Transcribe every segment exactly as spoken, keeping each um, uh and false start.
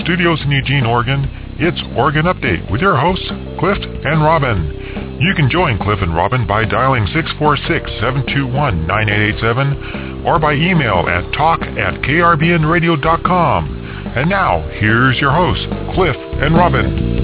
studios in Eugene, Oregon, it's Oregon Update with your hosts, Cliff and Robin. You can join Cliff and Robin by dialing six four six, seven two one, nine eight eight seven or by email at talk at k r b n radio dot com. And now, here's your hosts, Cliff and Robin.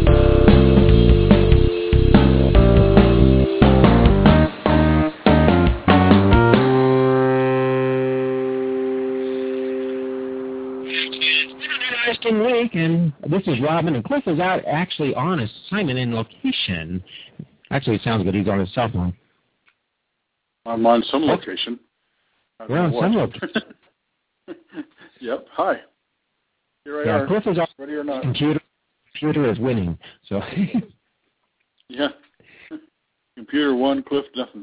Week, and this is Robin, and Cliff is out actually on assignment in location. Actually, it sounds good. He's on his cell phone. I'm on some location. We're on some location. Yep. Hi. Here I yeah, are. Cliff is on ready or not. Computer, computer is winning. So. Yeah. Computer one, Cliff nothing.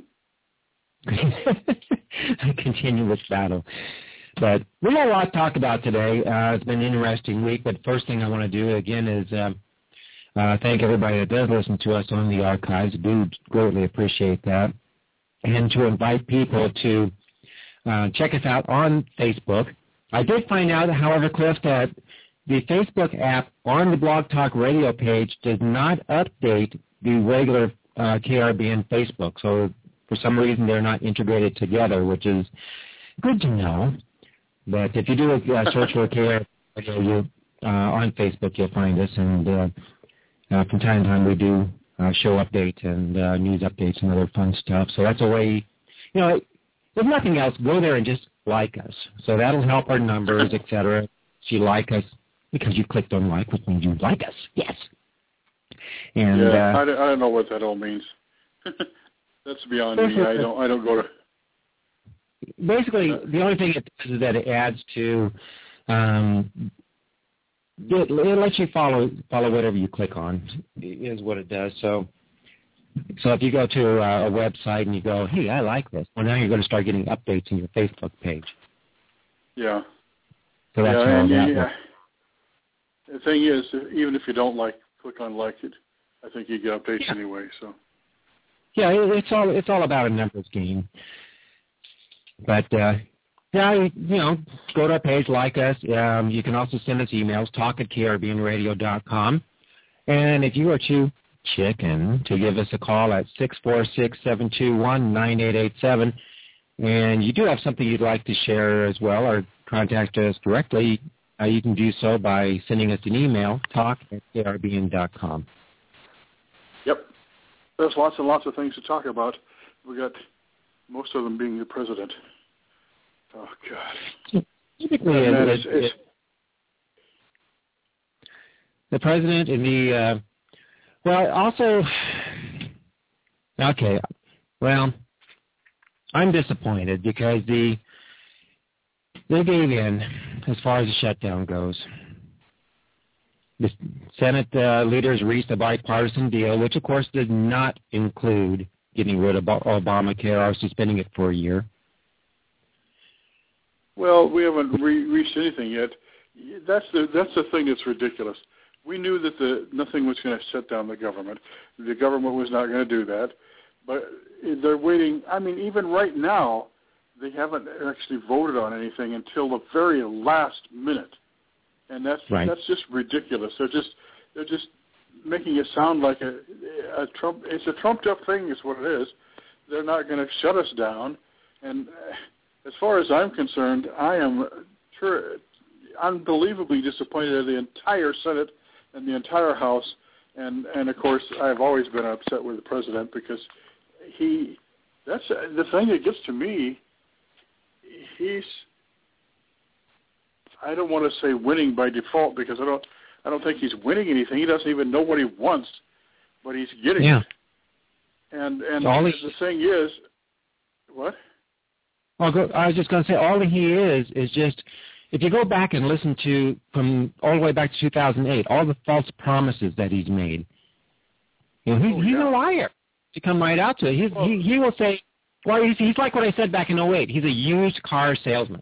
A continuous battle. But we got a lot to talk about today. Uh, it's been an interesting week, but first thing I want to do, again, is uh, uh, thank everybody that does listen to us on the archives. We do greatly appreciate that. And to invite people to uh, check us out on Facebook. I did find out, however, Cliff, that the Facebook app on the Blog Talk Radio page does not update the regular uh, K R B N Facebook. So for some reason, they're not integrated together, which is good to know. But if you do a uh, search for K R B N you, uh, on Facebook, you'll find us. And uh, uh, from time to time, we do uh, show updates and uh, news updates and other fun stuff. So that's a way, you know, if nothing else, go there and just like us. So that'll help our numbers, et cetera. If you like us because you clicked on like, which means you like us. Yes. And yeah, uh, I, don't, I don't know what that all means. That's beyond me. I don't. I don't go to. Basically, the only thing it does is that it adds to, um, it, it lets you follow follow whatever you click on, is what it does. So, so if you go to a, a website and you go, hey, I like this, well, now you're going to start getting updates in your Facebook page. Yeah. So that's yeah, how and that yeah. works. The thing is, even if you don't like, click on like it, I think you get updates yeah. anyway. So. Yeah, it, it's all it's all about a numbers game. But, uh, yeah, you know, go to our page, like us. Um, you can also send us emails, talk at k r b n radio dot com. And if you are too chicken, to give us a call at six four six, seven two one, nine eight eight seven. And you do have something you'd like to share as well or contact us directly, uh, you can do so by sending us an email, talk at k r b n dot com. Yep. There's lots and lots of things to talk about. We got... most of them being the president. Oh, God. Typically, yeah, it, it's, it, it's, it, the president and the, uh, well, also, okay, well, I'm disappointed because the they gave in as far as the shutdown goes. The Senate uh, leaders reached a bipartisan deal, which, of course, did not include getting rid of Obamacare or suspending it for a year. Well, we haven't re- reached anything yet. That's the that's the thing that's ridiculous. We knew that the nothing was going to shut down the government. The government was not going to do that. But they're waiting. I mean, even right now, they haven't actually voted on anything until the very last minute. And that's right. that's just ridiculous. They're just they're just making it sound like a, a Trump. It's a trumped-up thing, is what it is. They're not going to shut us down. And as far as I'm concerned, I am sure unbelievably disappointed in the entire Senate and the entire House. And, and of course, I've always been upset with the president because he. That's the thing that gets to me. He's. I don't want to say winning by default because I don't. I don't think he's winning anything. He doesn't even know what he wants, but he's getting yeah. it. And and all the he, thing is, what? I'll go, I was just going to say, all he is is just, if you go back and listen to, from all the way back to two thousand eight, all the false promises that he's made, you know, he's, oh, he's yeah. a liar to come right out to it. He's, well, he, he will say, well, he's, he's like what I said back in oh eight. He's a used car salesman.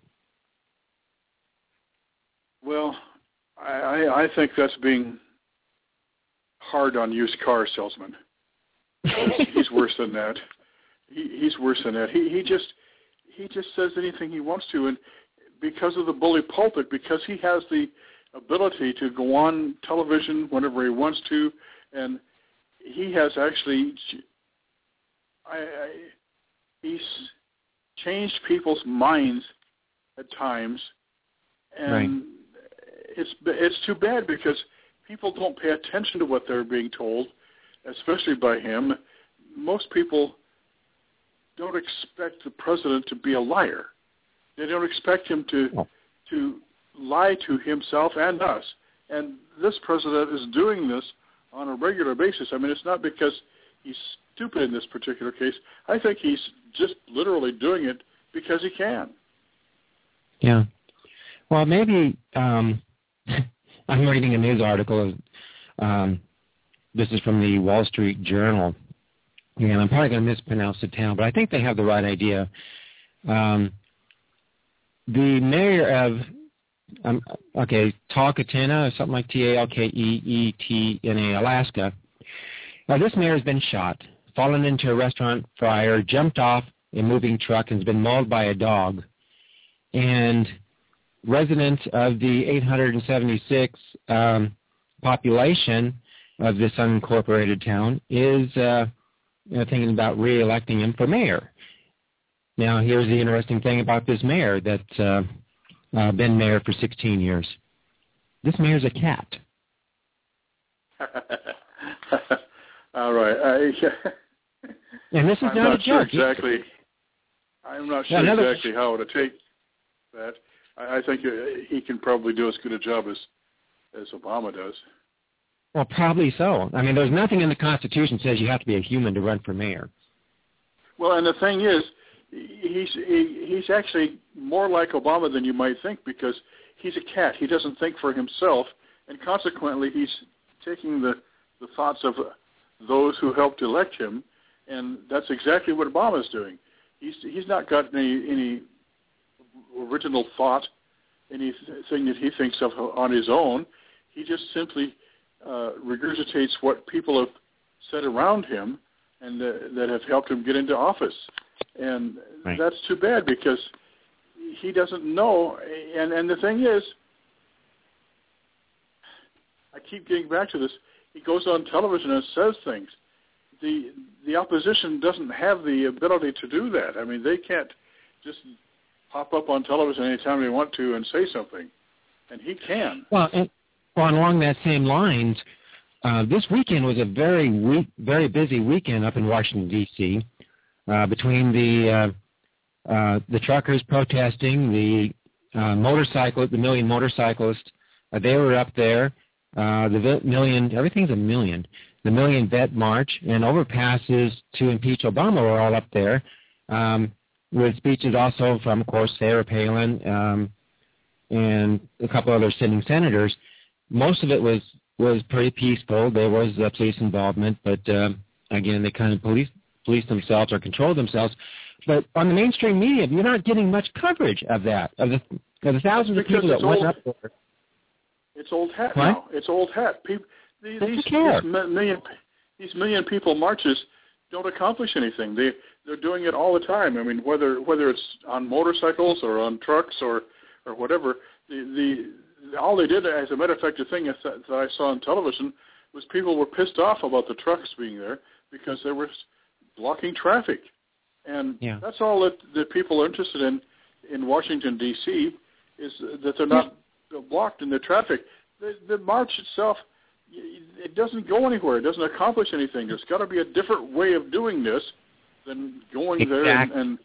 Well, I, I think that's being hard on used car salesmen. He's, he's worse than that. He, he's worse than that. He, he just he just says anything he wants to, and because of the bully pulpit, because he has the ability to go on television whenever he wants to, and he has actually, I, I, he's changed people's minds at times, and right. it's it's too bad because people don't pay attention to what they're being told, especially by him. Most people don't expect the president to be a liar. They don't expect him to oh. to lie to himself and us. And this president is doing this on a regular basis. I mean, it's not because he's stupid in this particular case. I think he's just literally doing it because he can. Yeah. Well, maybe um, I'm reading a news article. Um, this is from the Wall Street Journal. And I'm probably going to mispronounce the town, but I think they have the right idea. Um, the mayor of, um, okay, Talkeetna, or something like T A L K E E T N A, Alaska. Now, this mayor has been shot, fallen into a restaurant fryer, jumped off a moving truck, and has been mauled by a dog. And residents of the eight hundred seventy-six um, population of this unincorporated town is uh, you know, thinking about re-electing him for mayor. Now, here's the interesting thing about this mayor that's uh, uh, been mayor for sixteen years. This mayor's a cat. All right. I, and this is I'm not, not a sure joke. exactly. I'm not sure yeah, exactly how to take that. I, I think he can probably do as good a job as as Obama does. Well, probably so. I mean, there's nothing in the Constitution that says you have to be a human to run for mayor. Well, and the thing is, he's he, he's actually more like Obama than you might think because he's a cat. He doesn't think for himself, and consequently, he's taking the, the thoughts of those who helped elect him, and that's exactly what Obama's doing. He's he's not got any any original thought, anything that he thinks of on his own. He just simply uh, regurgitates what people have said around him and uh, that have helped him get into office. And right. that's too bad because he doesn't know. And, and the thing is, I keep getting back to this, he goes on television and says things. The the opposition doesn't have the ability to do that. I mean, they can't just pop up on television anytime they want to and say something. And he can. Well, and, well, and along that same lines, uh, this weekend was a very week, very busy weekend up in Washington, D C, uh, between the uh, uh, the truckers protesting, the uh, motorcycle, the million motorcyclists, uh, they were up there. Uh, the million, everything's a million. The Million Vet March and overpasses to impeach Obama were all up there, um, with speeches also from, of course, Sarah Palin um, and a couple other sitting senators. Most of it was, was pretty peaceful. There was uh, police involvement, but uh, again, they kind of police police themselves or control themselves. But on the mainstream media, you're not getting much coverage of that, of the, of the thousands of people that went up there. It's old hat what? now. It's old hat. People, these, these, these million, these million people marches don't accomplish anything. They they're doing it all the time. I mean, whether whether it's on motorcycles or on trucks or, or whatever, the, the all they did, as a matter of fact, the thing that, that I saw on television was people were pissed off about the trucks being there because they were blocking traffic, and yeah. that's all that, that people are interested in in Washington D C is that they're not yeah. blocked in the traffic. The, the march itself, it doesn't go anywhere. It doesn't accomplish anything. There's got to be a different way of doing this than going exactly. there and, and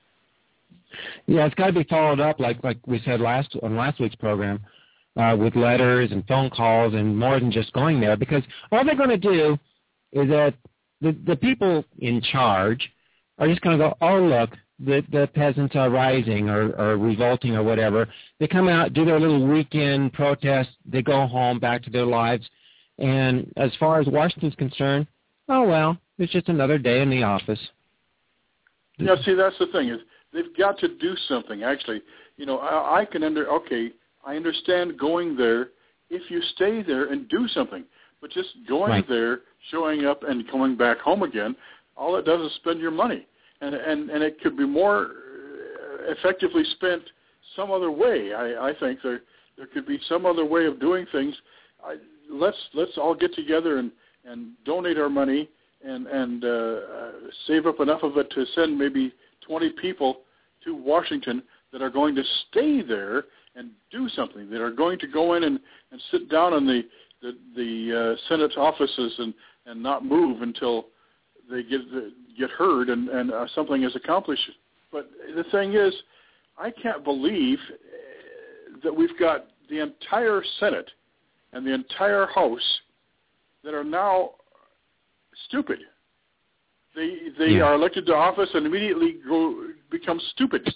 yeah, it's got to be followed up, like like we said last on last week's program, uh, with letters and phone calls and more than just going there. Because all they're going to do is that the the people in charge are just going to go, oh look, the the peasants are rising or, or revolting or whatever. They come out, do their little weekend protest, they go home back to their lives. And as far as Washington's concerned, oh, well, it's just another day in the office. Yeah, see, that's the thing. Is they've got to do something, actually. You know, I, I can under, okay, I understand going there if you stay there and do something. But just going right. there, showing up, and coming back home again, all it does is spend your money. And and, and it could be more effectively spent some other way. I, I think there There could be some other way of doing things. I, let's let's all get together and, and donate our money and and uh, uh, save up enough of it to send maybe twenty people to Washington that are going to stay there and do something, that are going to go in and, and sit down in the the, the uh, Senate offices and, and not move until they get get heard and, and uh, something is accomplished. But the thing is, I can't believe that we've got the entire Senate and the entire House that are now stupid. They they yeah. are elected to office and immediately go become stupid.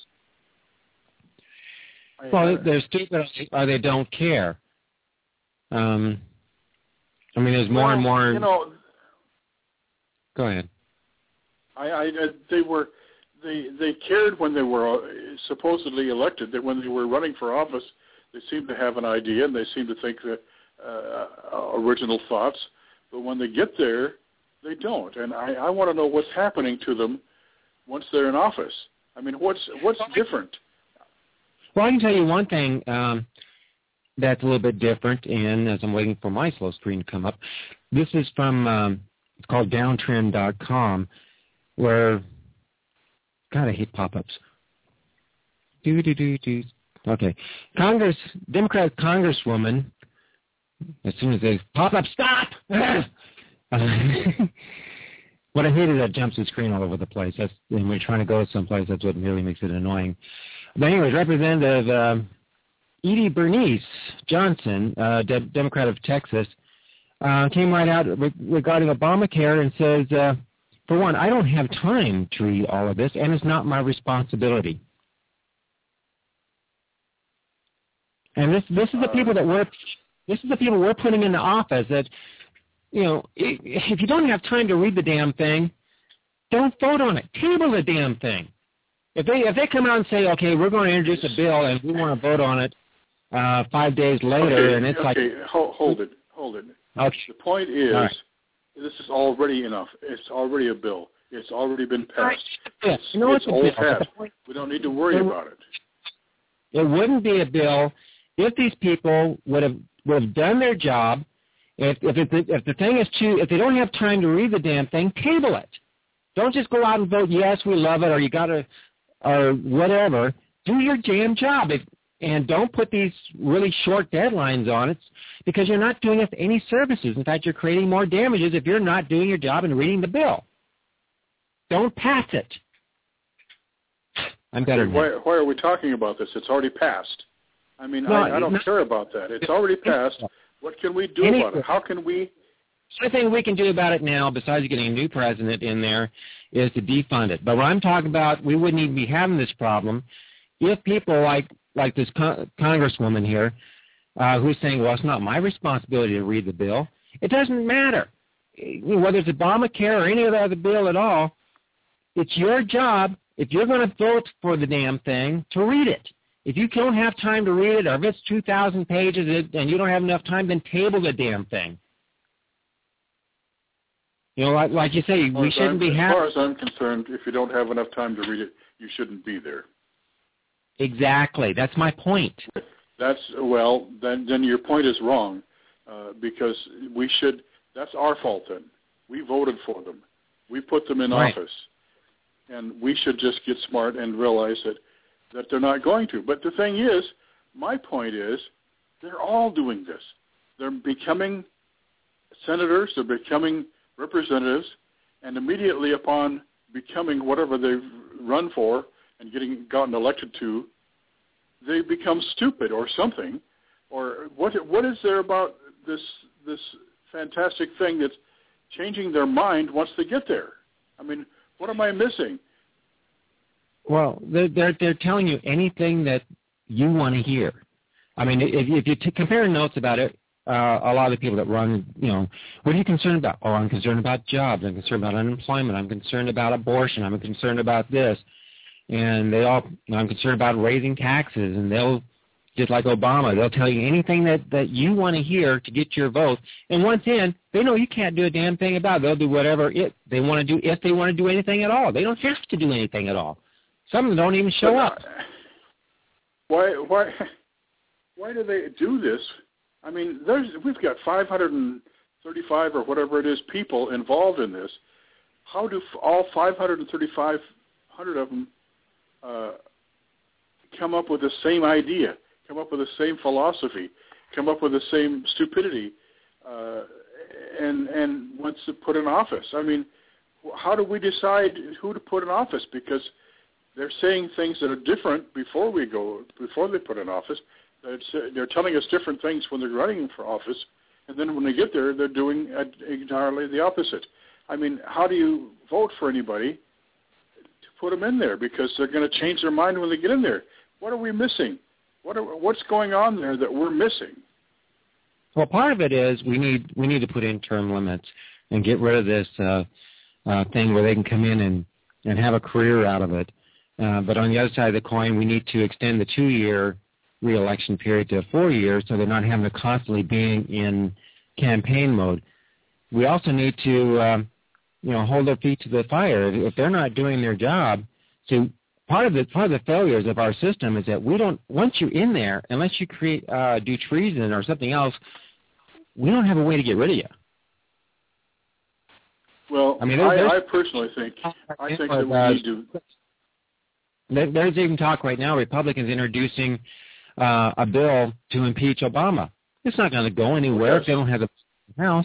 Well, they're stupid or they don't care. Um, I mean, there's more well, and more. You know. Go ahead. I, I they were they they cared when they were supposedly elected. That when they were running for office, they seemed to have an idea and they seemed to think that uh, original thoughts. But when they get there, they don't. And I, I want to know what's happening to them once they're in office. I mean, what's what's different? Well, I can tell you one thing um, that's a little bit different, and as I'm waiting for my slow screen to come up, this is from, um, it's called downtrend dot com, where, God, I hate pop-ups. Do-do-do-do. Okay. Congress, Democratic Congresswoman, as soon as they pop up, stop! What I hate is that jumps the screen all over the place. That's when we're trying to go someplace, that's what really makes it annoying. But anyways, Representative uh, Edie Bernice Johnson, uh, de- Democrat of Texas, uh, came right out re- regarding Obamacare and says, uh, for one, I don't have time to read all of this, and it's not my responsibility. And this this is the people that we're this is the people we're putting into office. That, you know, if you don't have time to read the damn thing, don't vote on it. Table the damn thing. If they if they come out and say, okay, we're going to introduce a bill and we want to vote on it uh, five days later, okay, and it's okay, like, okay, hold, hold it, hold it. Okay. The point is, right. This is already enough. It's already a bill. It's already been passed. Yeah. It's, you know it's old bill. hat. We don't need to worry it, about it. It wouldn't be a bill if these people would have would have done their job. If if it, if the thing is too, if they don't have time to read the damn thing, table it. Don't just go out and vote yes, we love it, or you got to, or whatever. Do your damn job, if, and don't put these really short deadlines on it, because you're not doing us any services. In fact, you're creating more damages if you're not doing your job and reading the bill. Don't pass it. I'm better than why, that. why are we talking about this? It's already passed. I mean, no, I, I don't no, care about that. It's already passed. What can we do Any, about it? How can we? The only thing we can do about it now, besides getting a new president in there, is to defund it. But what I'm talking about, we wouldn't even be having this problem if people like like this con- congresswoman here, uh, who's saying, well, it's not my responsibility to read the bill. It doesn't matter. You know, whether it's Obamacare or any other bill at all, it's your job, if you're going to vote for the damn thing, to read it. If you don't have time to read it, or if it's two thousand pages and you don't have enough time, then table the damn thing. You know, like, like you say, as we shouldn't I'm, be as having... far as I'm concerned, if you don't have enough time to read it, you shouldn't be there. Exactly. That's my point. That's, well, then then your point is wrong, uh, because we should, that's our fault then. We voted for them. We put them in right. office. And we should just get smart and realize that, that they're not going to. But the thing is, my point is, they're all doing this. They're becoming senators, they're becoming representatives, and immediately upon becoming whatever they've run for and getting gotten elected to, they become stupid or something. Or what what is there about this this fantastic thing that's changing their mind once they get there? I mean, what am I missing? Well, they're they're, they're telling you anything that you want to hear. I mean, if, if you t- compare notes about it, uh, a lot of the people that run, you know, what are you concerned about? Oh, I'm concerned about jobs. I'm concerned about unemployment. I'm concerned about abortion. I'm concerned about this. And they all, I'm concerned about raising taxes. And they'll, just like Obama, they'll tell you anything that, that you want to hear to get your vote. And once in, they know you can't do a damn thing about it. They'll do whatever it, they want to do, if they want to do anything at all. They don't have to do anything at all. Some of them don't even show but, up. Uh, why, why, why do they do this? I mean, there's we've got five hundred thirty-five or whatever it is people involved in this. How do all five hundred thirty-five hundred of them uh, come up with the same idea, come up with the same philosophy, come up with the same stupidity, uh, and and wants to put in office? I mean, how do we decide who to put in office? Because they're saying things that are different before we go, before they put in office. It's, they're telling us different things when they're running for office, and then when they get there, they're doing entirely the opposite. I mean, how do you vote for anybody to put them in there? Because they're going to change their mind when they get in there. What are we missing? What are, what's going on there that we're missing? Well, part of it is we need we need to put in term limits and get rid of this uh, uh, thing where they can come in and, and have a career out of it. Uh, but on the other side of the coin, we need to extend the two-year re-election period to four years so they're not having to constantly being in campaign mode. We also need to, um, you know, hold their feet to the fire. If they're not doing their job, so part of the part of the failures of our system is that we don't. Once you're in there, unless you create uh, do treason or something else, we don't have a way to get rid of you. Well, I mean, I, I personally think I think that we uh, need to. There's even talk right now. Republicans introducing uh, a bill to impeach Obama. It's not going to go anywhere yes. if they don't have the House.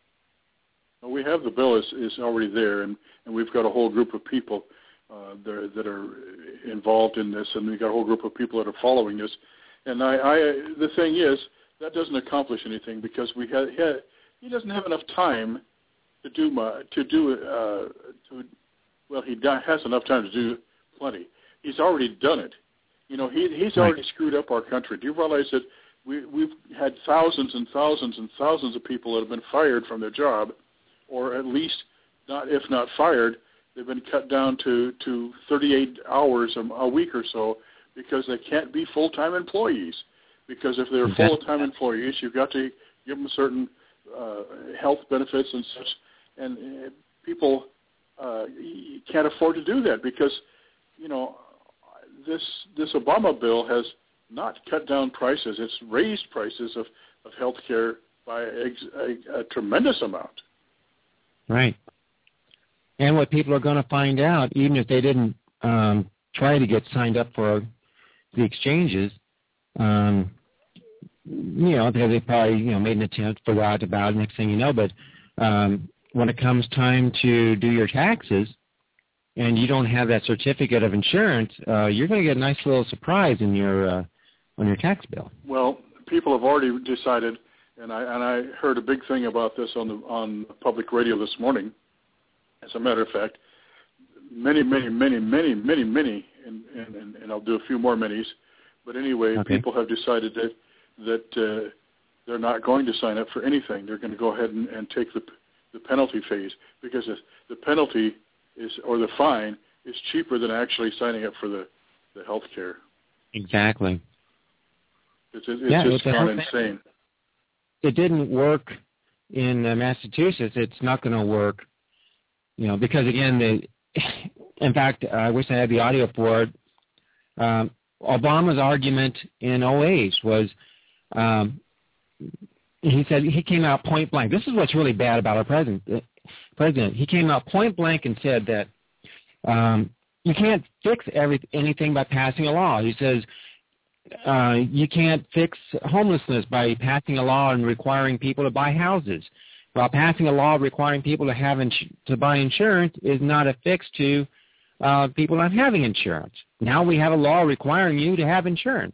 Well, we have the bill is is already there, and, and we've got a whole group of people uh, that, that are involved in this, and we've got a whole group of people that are following this. And I, I the thing is, that doesn't accomplish anything because we had, had he doesn't have enough time to do my, to do uh, to well he has enough time to do plenty. He's already done it. You know, he he's already right. screwed up our country. Do you realize that we we've had thousands and thousands and thousands of people that have been fired from their job, or at least not if not fired, they've been cut down to to thirty-eight hours a, a week or so because they can't be full-time employees. Because if they're full-time employees, you've got to give them certain uh, health benefits and such, and uh, people uh, can't afford to do that because, you know, this this Obama bill has not cut down prices; it's raised prices of, of health care by a, a, a tremendous amount. Right. And what people are going to find out, even if they didn't um, try to get signed up for the exchanges, um, you know, they, they probably, you know, made an attempt, forgot about it, next thing you know, but um, when it comes time to do your taxes and you don't have that certificate of insurance, uh, you're going to get a nice little surprise in your uh, on your tax bill. Well, people have already decided, and I and I heard a big thing about this on the on public radio this morning. As a matter of fact, many, many, many, many, many, many, and, and, and I'll do a few more minis, but anyway, okay. people have decided that that uh, they're not going to sign up for anything. They're going to go ahead and, and take the the penalty phase because the penalty is or the fine is cheaper than actually signing up for the, the health care. Exactly. It's, it's yeah, just gone insane. It didn't work in uh, Massachusetts. It's not going to work, you know, because again, the, in fact, I wish I had the audio for it. Um, Obama's argument in oh eight was, um, he said he came out point blank. This is what's really bad about our president. President, he came out point blank and said that um, you can't fix every, anything by passing a law. He says uh, you can't fix homelessness by passing a law and requiring people to buy houses. While passing a law requiring people to have ins- to buy insurance is not a fix to uh, people not having insurance. Now we have a law requiring you to have insurance.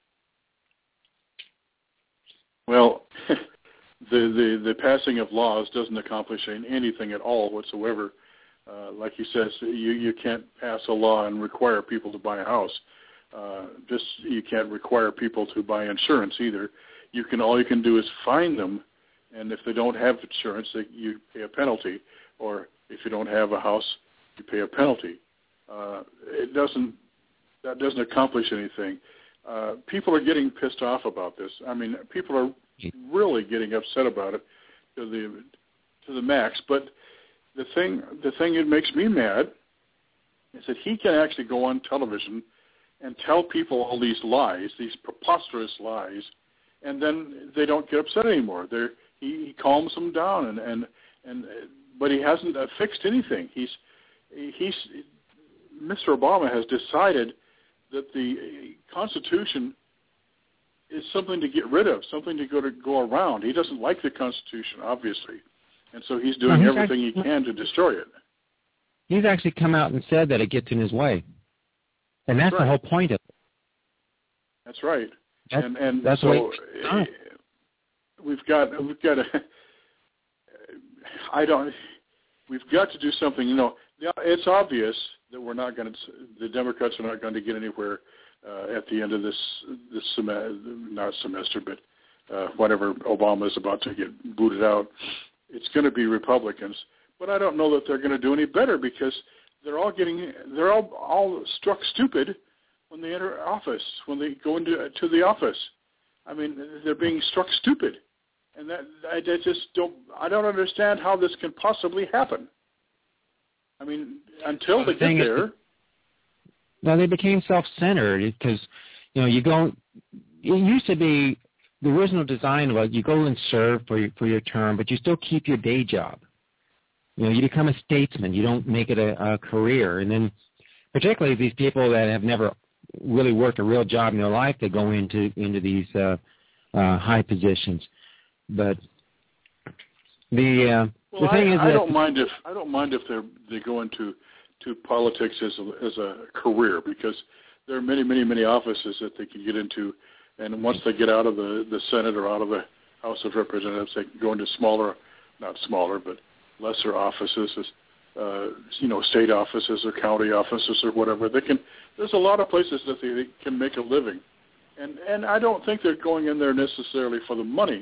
Well, the, the, the passing of laws doesn't accomplish anything at all whatsoever. Uh, like he says, you, you can't pass a law and require people to buy a house. Uh, just you can't require people to buy insurance either. You can all you can do is fine them, and if they don't have insurance, they, you pay a penalty. Or if you don't have a house, you pay a penalty. Uh, it doesn't that doesn't accomplish anything. Uh, people are getting pissed off about this. I mean, people are really getting upset about it to the to the max. But the thing the thing that makes me mad is that he can actually go on television and tell people all these lies, these preposterous lies, and then they don't get upset anymore. They're, he, he calms them down, and, and and but he hasn't uh, fixed anything. He's he's Mister Obama has decided that the Constitution is something to get rid of, something to go to go around. He doesn't like the Constitution, obviously, and so he's doing well, he's everything actually, he can to destroy it. He's actually come out and said that it gets in his way, and that's, that's right. The whole point of it. That's right. That's, and and that's so uh, we've got we've got a. I don't. We've got to do something. You know, it's obvious that we're not going to. The Democrats are not going to get anywhere uh, at the end of this this semester, not semester, but uh, whenever Obama is about to get booted out. It's going to be Republicans, but I don't know that they're going to do any better because they're all getting. They're all all struck stupid when they enter office, when they go into to the office. I mean, they're being struck stupid. And that I just don't. I don't understand how this can possibly happen. I mean, until they get there. Well, they became self-centered because, you know, you go. It used to be the original design was you go and serve for your, for your term, but you still keep your day job. You know, you become a statesman. You don't make it a, a career, and then particularly these people that have never really worked a real job in their life, they go into into these uh, uh, high positions. But the uh, well, the thing I, is, I that don't mind if I don't mind if they they go into to politics as a, as a career because there are many many many offices that they can get into, and once they get out of the, the Senate or out of the House of Representatives, they can go into smaller, not smaller, but lesser offices, as, uh, you know, state offices or county offices or whatever. They can. There's a lot of places that they, they can make a living, and and I don't think they're going in there necessarily for the money.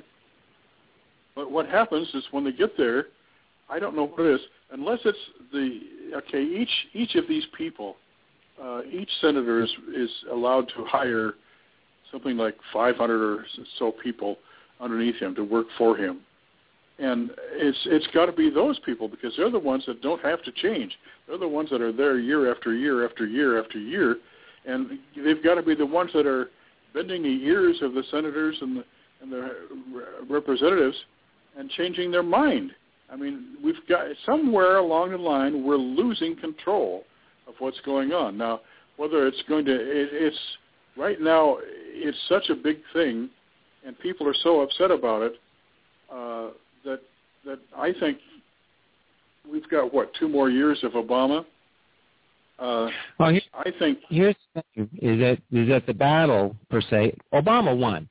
But what happens is when they get there, I don't know what it is, unless it's the, okay, each each of these people, uh, each senator is, is allowed to hire something like five hundred or so people underneath him to work for him. And it's it's got to be those people because they're the ones that don't have to change. They're the ones that are there year after year after year after year. And they've got to be the ones that are bending the ears of the senators and the, and the representatives and changing their mind. I mean, we've got somewhere along the line we're losing control of what's going on. Now, whether it's going to, it, it's right now it's such a big thing, and people are so upset about it uh, that that I think we've got what two more years of Obama. Uh, well, here, I think here's the thing: is that is that the battle per se, Obama won.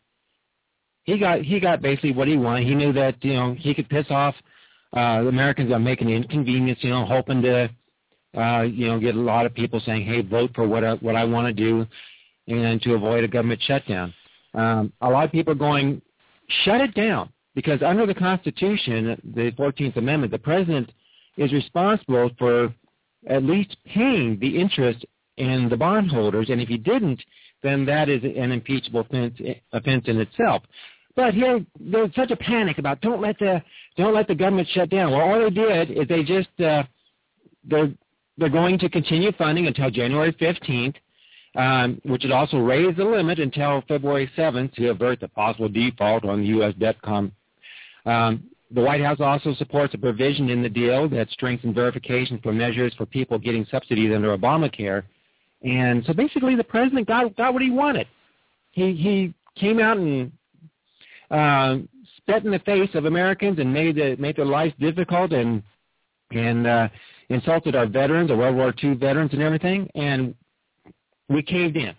He got he got basically what he wanted. He knew that, you know, he could piss off uh, the Americans by making an inconvenience, you know, hoping to, uh, you know, get a lot of people saying, hey, vote for what I, what I want to do and to avoid a government shutdown. Um, a lot of people are going, shut it down, because under the Constitution, the fourteenth Amendment, the president is responsible for at least paying the interest in the bondholders, and if he didn't, then that is an impeachable offense, offense in itself. But here, there's such a panic about don't let the don't let the government shut down. Well, all they did is they just uh, they're they're going to continue funding until January fifteenth, um, which would also raise the limit until February seventh to avert the possible default on the U S debt. Com. Um, the White House also supports a provision in the deal that strengthens verification for measures for people getting subsidies under Obamacare. And so basically, the president got got what he wanted. He he came out and uh, spat in the face of Americans and made the, made their lives difficult and and uh, insulted our veterans, our World War Two veterans, and everything. And we caved in.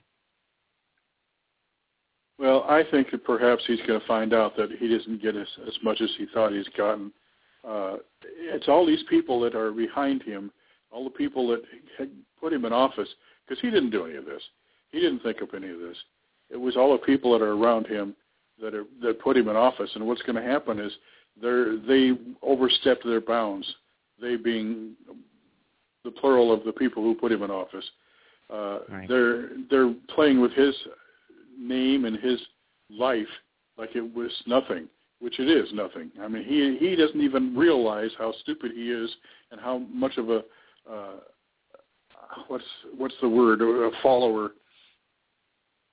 Well, I think that perhaps he's going to find out that he doesn't get as, as much as he thought he's gotten. Uh, it's all these people that are behind him, all the people that had put him in office. Because he didn't do any of this. He didn't think of any of this. It was all the people that are around him that are that put him in office. And what's going to happen is they they overstepped their bounds, they being the plural of the people who put him in office. Uh, right. They're they're playing with his name and his life like it was nothing, which it is nothing. I mean, he he doesn't even realize how stupid he is and how much of a uh, what's what's the word a follower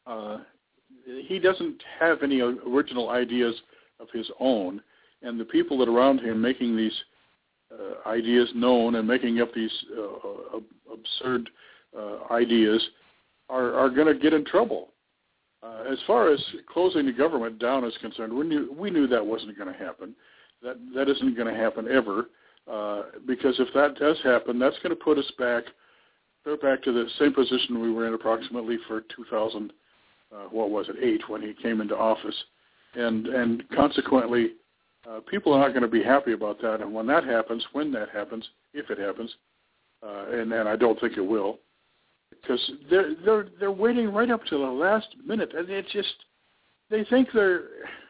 uh, he doesn't have any original ideas of his own, and the people that are around him making these uh, ideas known and making up these uh, absurd uh, ideas are, are going to get in trouble. Uh, as far as closing the government down is concerned, we knew we knew that wasn't going to happen. That that isn't going to happen ever, uh, because if that does happen, that's going to put us back, go back to the same position we were in approximately for two thousand. Uh, what was it, eight, when he came into office, and and consequently, uh, people are not going to be happy about that. And when that happens, when that happens, if it happens, uh, and and I don't think it will, because they're they're they're waiting right up to the last minute, and it's just they think they're.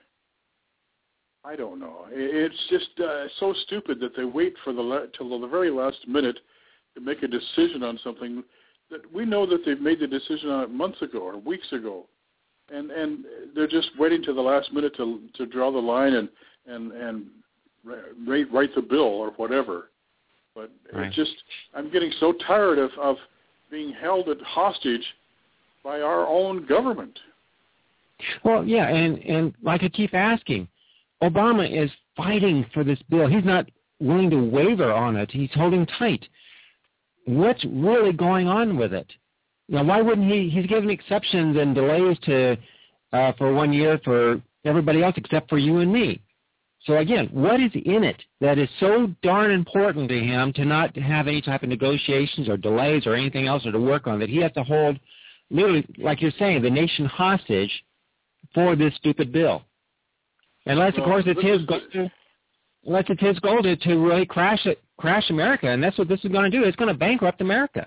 I don't know. It's just uh, so stupid that they wait for the till the very last minute to make a decision on something that we know that they've made the decision on it months ago or weeks ago, and and they're just waiting to the last minute to to draw the line and and and write write the bill or whatever. But right. It's just I'm getting so tired of of being held at hostage by our own government. Well, yeah, and and like I keep asking, Obama is fighting for this bill. He's not willing to waver on it. He's holding tight. What's really going on with it? You know, why wouldn't he? He's given exceptions and delays to uh, for one year for everybody else except for you and me. So again, what is in it that is so darn important to him to not have any type of negotiations or delays or anything else or to work on that he has to hold, literally, like you're saying, the nation hostage for this stupid bill? Unless, well, of course, it's his goal. Unless it's his goal to, to really crash it, crash America, and that's what this is going to do. It's going to bankrupt America.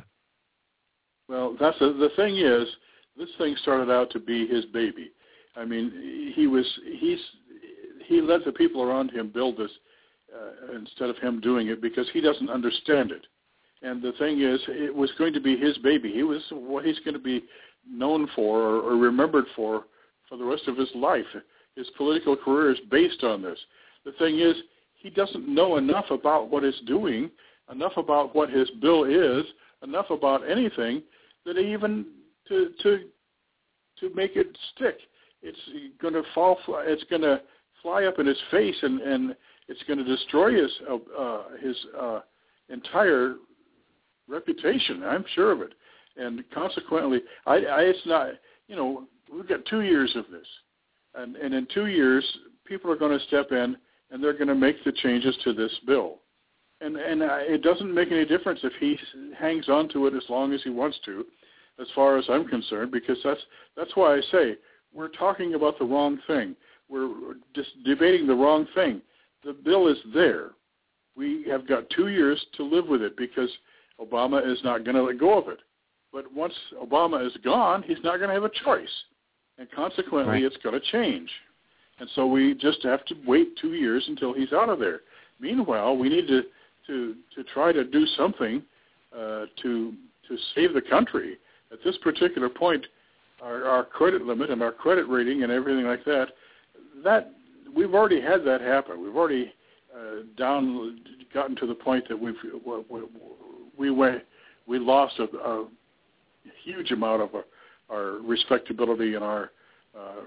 Well, that's a, the thing is, this thing started out to be his baby. I mean, he was he's he let the people around him build this uh, instead of him doing it because he doesn't understand it. And the thing is, it was going to be his baby. He was what he's going to be known for or, or remembered for for the rest of his life. His political career is based on this. The thing is, he doesn't know enough about what it's doing, enough about what his bill is, enough about anything that even to to to make it stick. It's going to fall. It's going to fly up in his face, and, and it's going to destroy his uh, his uh, entire reputation. I'm sure of it. And consequently, I, I it's not. You know, we've got two years of this, and and in two years, people are going to step in. And they're going to make the changes to this bill. And and uh, it doesn't make any difference if he hangs on to it as long as he wants to, as far as I'm concerned, because that's that's why I say we're talking about the wrong thing. We're just debating the wrong thing. The bill is there. We have got two years to live with it because Obama is not going to let go of it. But once Obama is gone, he's not going to have a choice. And consequently, right. It's going to change. And so we just have to wait two years until he's out of there. Meanwhile, we need to to, to try to do something uh, to to save the country. At this particular point, our, our credit limit and our credit rating and everything like that, that we've already had that happen. We've already uh, down gotten to the point that we've we we, went, we lost a, a huge amount of our, our respectability and our uh,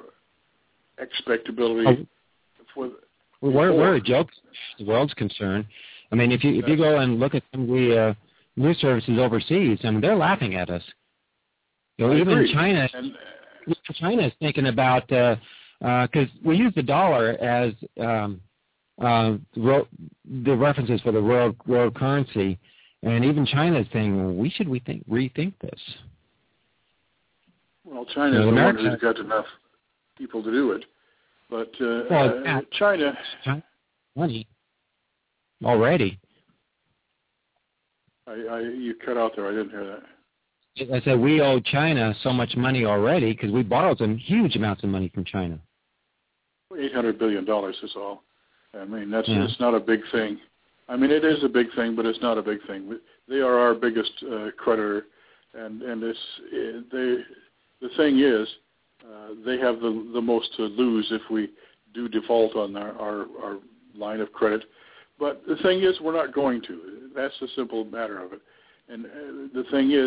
expectability. Oh, for well, we're, we're a joke as the world's concerned. I mean, if you if you go and look at some of the uh, news services overseas, I mean, they're laughing at us. You know, I even agree. China, and, China is thinking about because uh, uh, we use the dollar as um, uh, the references for the world world currency, and even China is saying, well, we should we think rethink this. Well, China is you know, the America, one who's got enough people to do it, but uh, well, uh, China, China money already. I, I you cut out there. I didn't hear that. I said we owe China so much money already because we borrowed some huge amounts of money from China. Eight hundred billion dollars is all. I mean, that's yeah. it's not a big thing. I mean, it is a big thing, but it's not a big thing. They are our biggest uh, creditor, and and it's it, they. The thing is, uh, they have the the most to lose if we do default on our, our our line of credit. But the thing is, we're not going to. That's the simple matter of it. And uh, the thing is,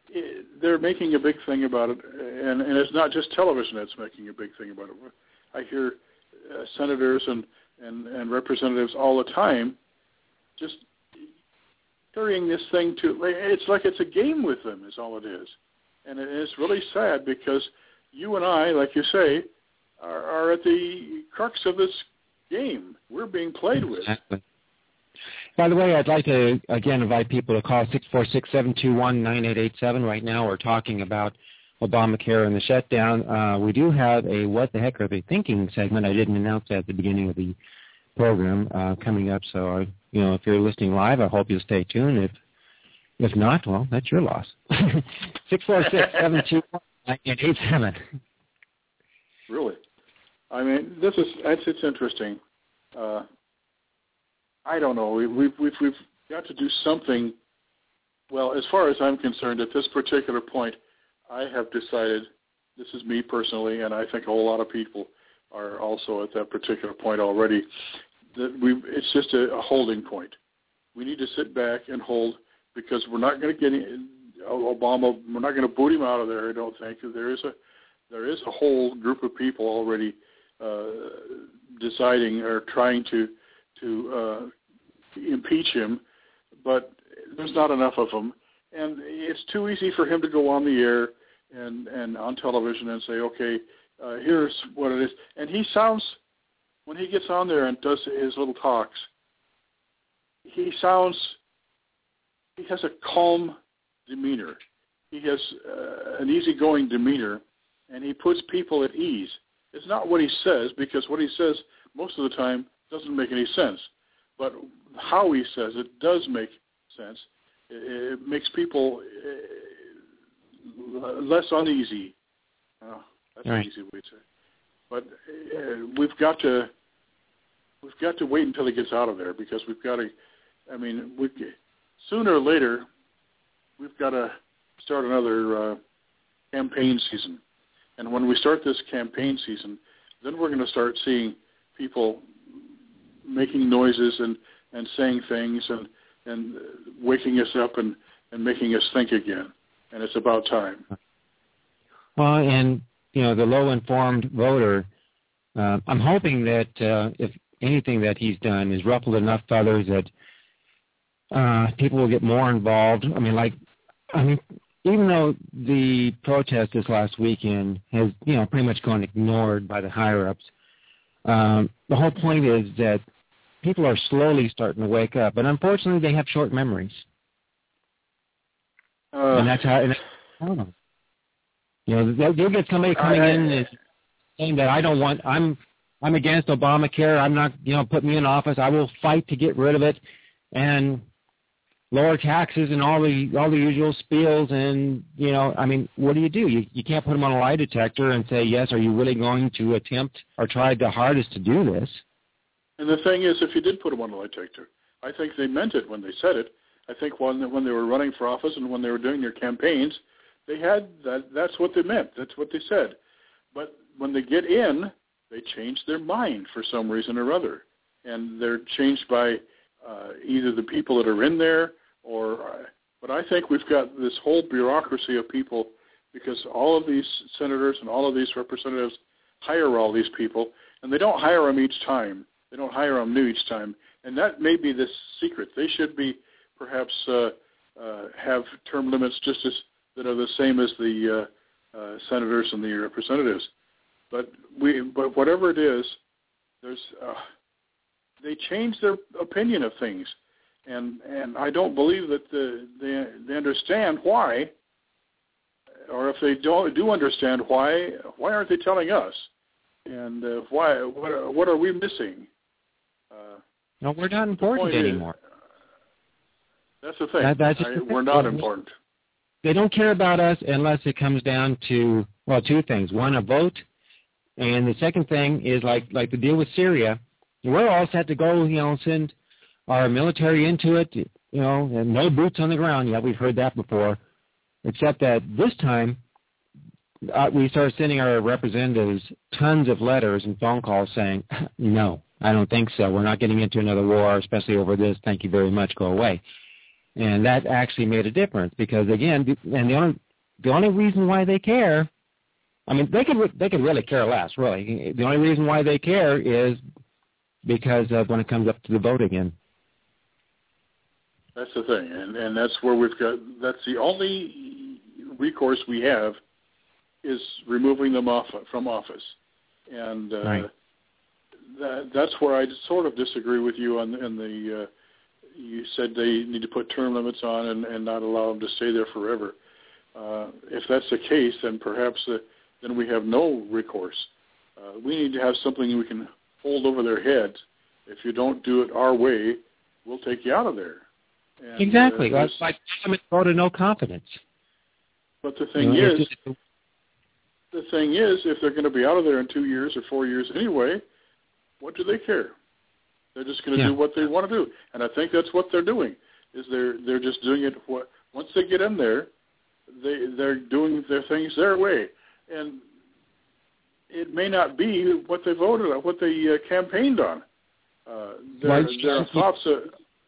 it, they're making a big thing about it, and, and it's not just television that's making a big thing about it. I hear uh, senators and, and, and representatives all the time just carrying this thing to, it's like it's a game with them is all it is. And it's really sad because you and I, like you say, are, are at the crux of this game. We're being played with. Exactly. By the way, I'd like to, again, invite people to call six four six, seven two one, nine eight eight seven. Right now we're talking about Obamacare and the shutdown. Uh, we do have a What the Heck Are They Thinking segment. I didn't announce that at the beginning of the program uh, coming up. So, I, you know, if you're listening live, I hope you'll stay tuned. If if not, well, that's your loss. six four six, seven two one, nine eight eight seven. Really? I mean, this is, it's, it's interesting. Uh, I don't know. We, we've, we've, we've got to do something. Well, as far as I'm concerned, at this particular point, I have decided, this is me personally, and I think a whole lot of people are also at that particular point already, that we it's just a, a holding point. We need to sit back and hold because we're not going to get Obama, we're not going to boot him out of there, I don't think. There is a, there is a whole group of people already uh, deciding or trying to to uh, impeach him, but there's not enough of them. And it's too easy for him to go on the air and, and on television and say, okay, uh, here's what it is. And he sounds, when he gets on there and does his little talks, he sounds, he has a calm demeanor. He has uh, an easygoing demeanor, and he puts people at ease. It's not what he says, because what he says most of the time doesn't make any sense. But how he says it does make sense. It, it makes people uh, less uneasy. Oh, that's right. An easy way to say it. But uh, we've got to we've got to wait until he gets out of there, because we've got to. I mean, we sooner or later we've got to start another uh, campaign season. And when we start this campaign season, then we're going to start seeing people making noises and, and saying things and, and waking us up and, and making us think again. And it's about time. Well, and, you know, the low-informed voter, uh, I'm hoping that uh, if anything that he's done is ruffled enough feathers that uh, people will get more involved. I mean, like, I mean, even though the protest this last weekend has, you know, pretty much gone ignored by the higher-ups, um, the whole point is that people are slowly starting to wake up, and unfortunately, they have short memories. Uh, and that's how. And I don't know. You know, they'll, they'll get somebody coming I, in and saying that I don't want. I'm I'm against Obamacare. I'm not. You know, put me in office. I will fight to get rid of it, and lower taxes and all the all the usual spiels. And you know, I mean, what do you do? You you can't put them on a lie detector and say, yes, are you really going to attempt or try the hardest to do this? And the thing is, if you did put them on a lie detector, I think they meant it when they said it. I think when when they were running for office and when they were doing their campaigns, they had that. That's what they meant. That's what they said. But when they get in, they change their mind for some reason or other, and they're changed by uh, either the people that are in there or. Uh, but I think we've got this whole bureaucracy of people, because all of these senators and all of these representatives hire all these people, and they don't hire them each time. They don't hire them new each time, and that may be the secret. They should be perhaps uh, uh, have term limits just as that are the same as the uh, uh, senators and the representatives. But we, but whatever it is, there's uh, they change their opinion of things, and and I don't believe that the, they they understand why, or if they don't do understand why, why aren't they telling us? And uh, why? What, what are we missing? Uh, no, we're not important anymore. Is, that's the thing. That, that's I, we're not important. They don't care about us unless it comes down to, well, two things. One, a vote, and the second thing is like like the deal with Syria. We're all set to go, you know, send our military into it, you know, and no boots on the ground. Yeah, we've heard that before, except that this time uh, we started sending our representatives tons of letters and phone calls saying, no, I don't think so. We're not getting into another war, especially over this. Thank you very much. Go away. And that actually made a difference because, again, and the only, the only reason why they care, I mean, they could they could really care less, really. The only reason why they care is because of when it comes up to the vote again. That's the thing, and and that's where we've got. That's the only recourse we have is removing them off from office, and uh, right. that that's where I sort of disagree with you on in the. Uh, you said they need to put term limits on and, and not allow them to stay there forever. Uh, if that's the case, then perhaps uh, then we have no recourse. Uh, we need to have something we can hold over their heads. If you don't do it our way, we'll take you out of there. And, exactly. Uh, That's like vote of no confidence. But the thing you know, is, just, the thing is, if they're going to be out of there in two years or four years anyway, what do they care? They're just going to yeah. do what they want to do, and I think that's what they're doing. Is they're they're just doing it. What once they get in there, they they're doing their things their way, and it may not be what they voted on, what they uh, campaigned on. Uh, their, well, their thoughts. Uh,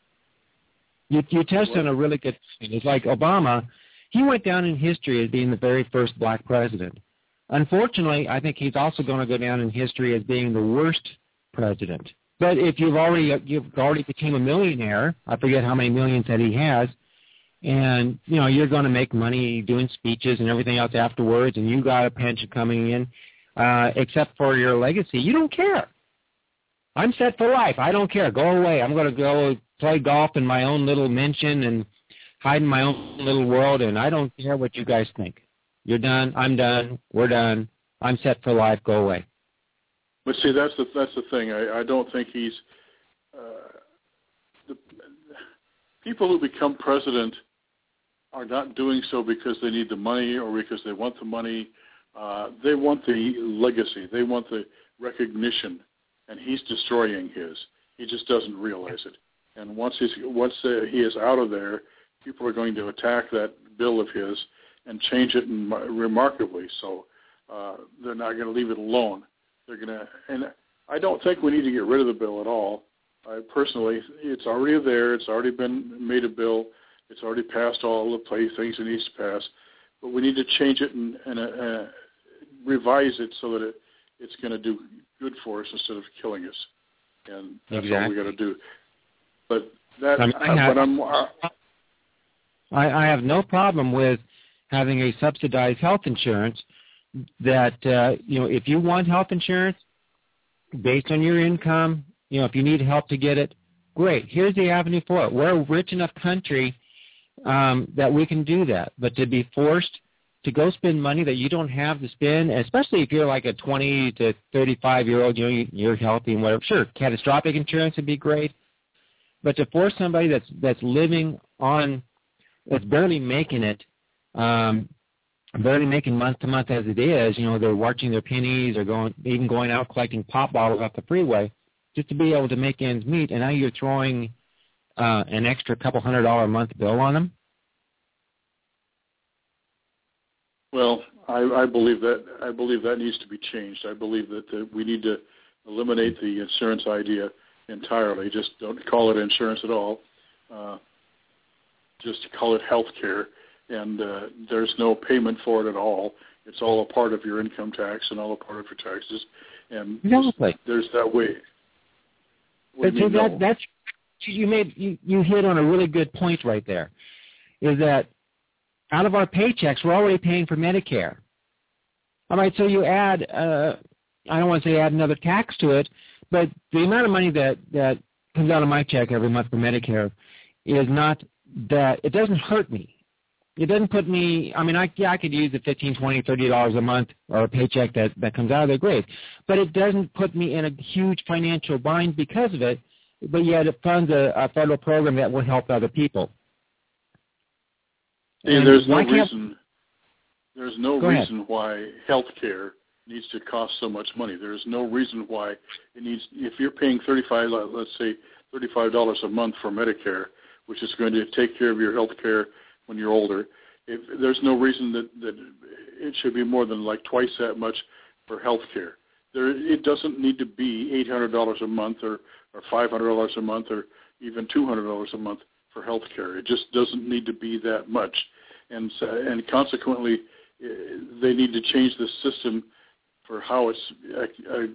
you you touched on a really good thing. It's like Obama. He went down in history as being the very first black president. Unfortunately, I think he's also going to go down in history as being the worst president. But if you've already you've already became a millionaire, I forget how many millions that he has, and you know you're going to make money doing speeches and everything else afterwards, and you got a pension coming in, uh, except for your legacy, you don't care. I'm set for life. I don't care. Go away. I'm going to go play golf in my own little mansion and hide in my own little world, and I don't care what you guys think. You're done. I'm done. We're done. I'm set for life. Go away. But see, that's the that's the thing. I, I don't think he's uh, the people who become president are not doing so because they need the money or because they want the money. Uh, they want the legacy. They want the recognition, and he's destroying his. He just doesn't realize it. And once he's once uh, he is out of there, people are going to attack that bill of his and change it in, remarkably. So uh, they're not going to leave it alone. They're going to, and I don't think we need to get rid of the bill at all. I personally, it's already there. It's already been made a bill. It's already passed all the play things it needs to pass. But we need to change it and, and uh, revise it so that it, it's going to do good for us instead of killing us. And that's exactly. all we got to do. But that, I, mean, I, have, but I'm, uh, I, I have no problem with having a subsidized health insurance. That, uh, you know, if you want health insurance based on your income, you know, if you need help to get it, great. Here's the avenue for it. We're a rich enough country um, that we can do that. But to be forced to go spend money that you don't have to spend, especially if you're like a twenty to thirty-five-year-old, you know, you're healthy and whatever. Sure, catastrophic insurance would be great. But to force somebody that's that's living on, that's barely making it, um, barely making month to month as it is, you know, they're watching their pennies or going, even going out collecting pop bottles off the freeway just to be able to make ends meet, and now you're throwing uh, an extra couple hundred dollar a month bill on them? Well, I, I believe that I believe that needs to be changed. I believe that the, we need to eliminate the insurance idea entirely. Just don't call it insurance at all. Uh, just call it health care. And uh, there's no payment for it at all. It's all a part of your income tax and all a part of your taxes. And exactly. there's that way. But see, that, that's you made you, you hit on a really good point right there. Is that out of our paychecks, we're already paying for Medicare. All right, so you add, uh, I don't want to say add another tax to it, but the amount of money that, that comes out of my check every month for Medicare is not that, it doesn't hurt me. It doesn't put me, I mean, I, yeah, I could use the fifteen, twenty, thirty dollars a month or a paycheck that, that comes out of there, great. But it doesn't put me in a huge financial bind because of it, but yet it funds a, a federal program that will help other people. And there's no reason, there's no Go reason ahead. why health care needs to cost so much money. There's no reason why it needs, if you're paying thirty-five, let's say thirty-five dollars a month for Medicare, which is going to take care of your health care when you're older, if, there's no reason that, that it should be more than like twice that much for health care. There, it doesn't need to be eight hundred dollars a month or, or five hundred dollars a month or even two hundred dollars a month for health care. It just doesn't need to be that much. and uh, and consequently, uh, they need to change the system for how it's uh, uh,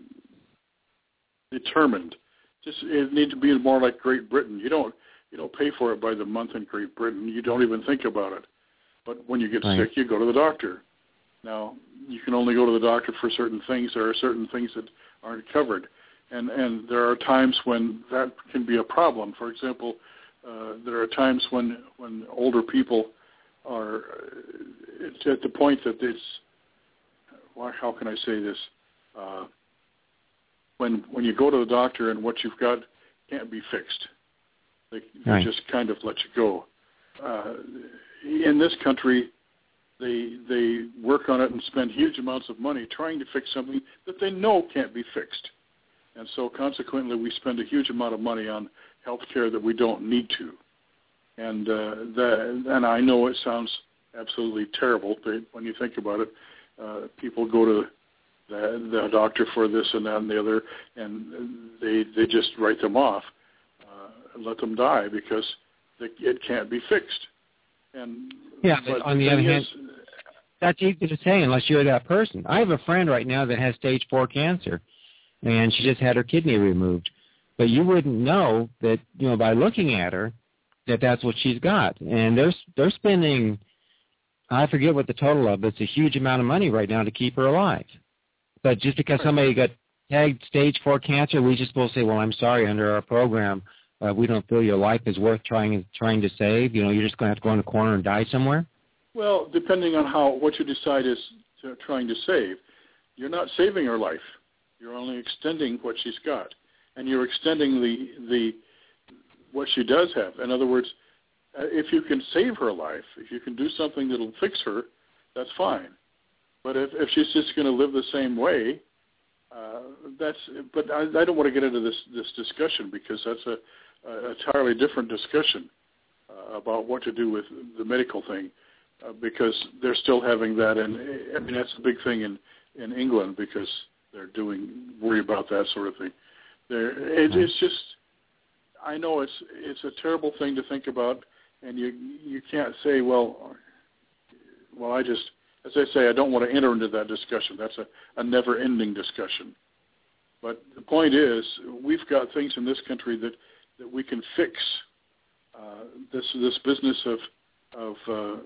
determined. Just it needs to be more like Great Britain. You don't you don't pay for it by the month in Great Britain. You don't even think about it. But when you get right. sick, you go to the doctor. Now, you can only go to the doctor for certain things. There are certain things that aren't covered. And, and there are times when that can be a problem. For example, uh, there are times when, when older people are it's at the point that it's, well, how can I say this? Uh, when when you go to the doctor and what you've got can't be fixed. They, they right. just kind of let you go. Uh, in this country, they they work on it and spend huge amounts of money trying to fix something that they know can't be fixed. And so consequently, we spend a huge amount of money on health care that we don't need to. And uh, that, and I know it sounds absolutely terrible, but when you think about it, uh, people go to the, the doctor for this and that and the other, and they they just write them off, uh, let them die because they, it can't be fixed. And yeah, but on the other hand, is, that's easy to say unless you're that person. I have a friend right now that has stage four cancer, and she just had her kidney removed. But you wouldn't know that, you know, by looking at her, that that's what she's got. And they're they're spending, I forget what the total of, but it's a huge amount of money right now to keep her alive. But just because somebody got tagged stage four cancer, we just supposed to say, well, I'm sorry, under our program, uh, we don't feel your life is worth trying trying to save. You know, you're just going to have to go in a corner and die somewhere? Well, depending on how what you decide is to, trying to save, you're not saving her life. You're only extending what she's got. And you're extending the the what she does have. In other words, uh, if you can save her life, if you can do something that'll fix her, that's fine. But if, if she's just going to live the same way, uh, that's. But I, I don't want to get into this this discussion because that's a, a entirely different discussion uh, about what to do with the medical thing, uh, because they're still having that. And I mean that's a big thing in, in England because they're doing worry about that sort of thing. There, it, it's just. I know it's it's a terrible thing to think about, and you you can't say, well, well, I just, as I say, I don't want to enter into that discussion. That's a, a never-ending discussion. But the point is, we've got things in this country that, that we can fix. Uh, this this business of of uh,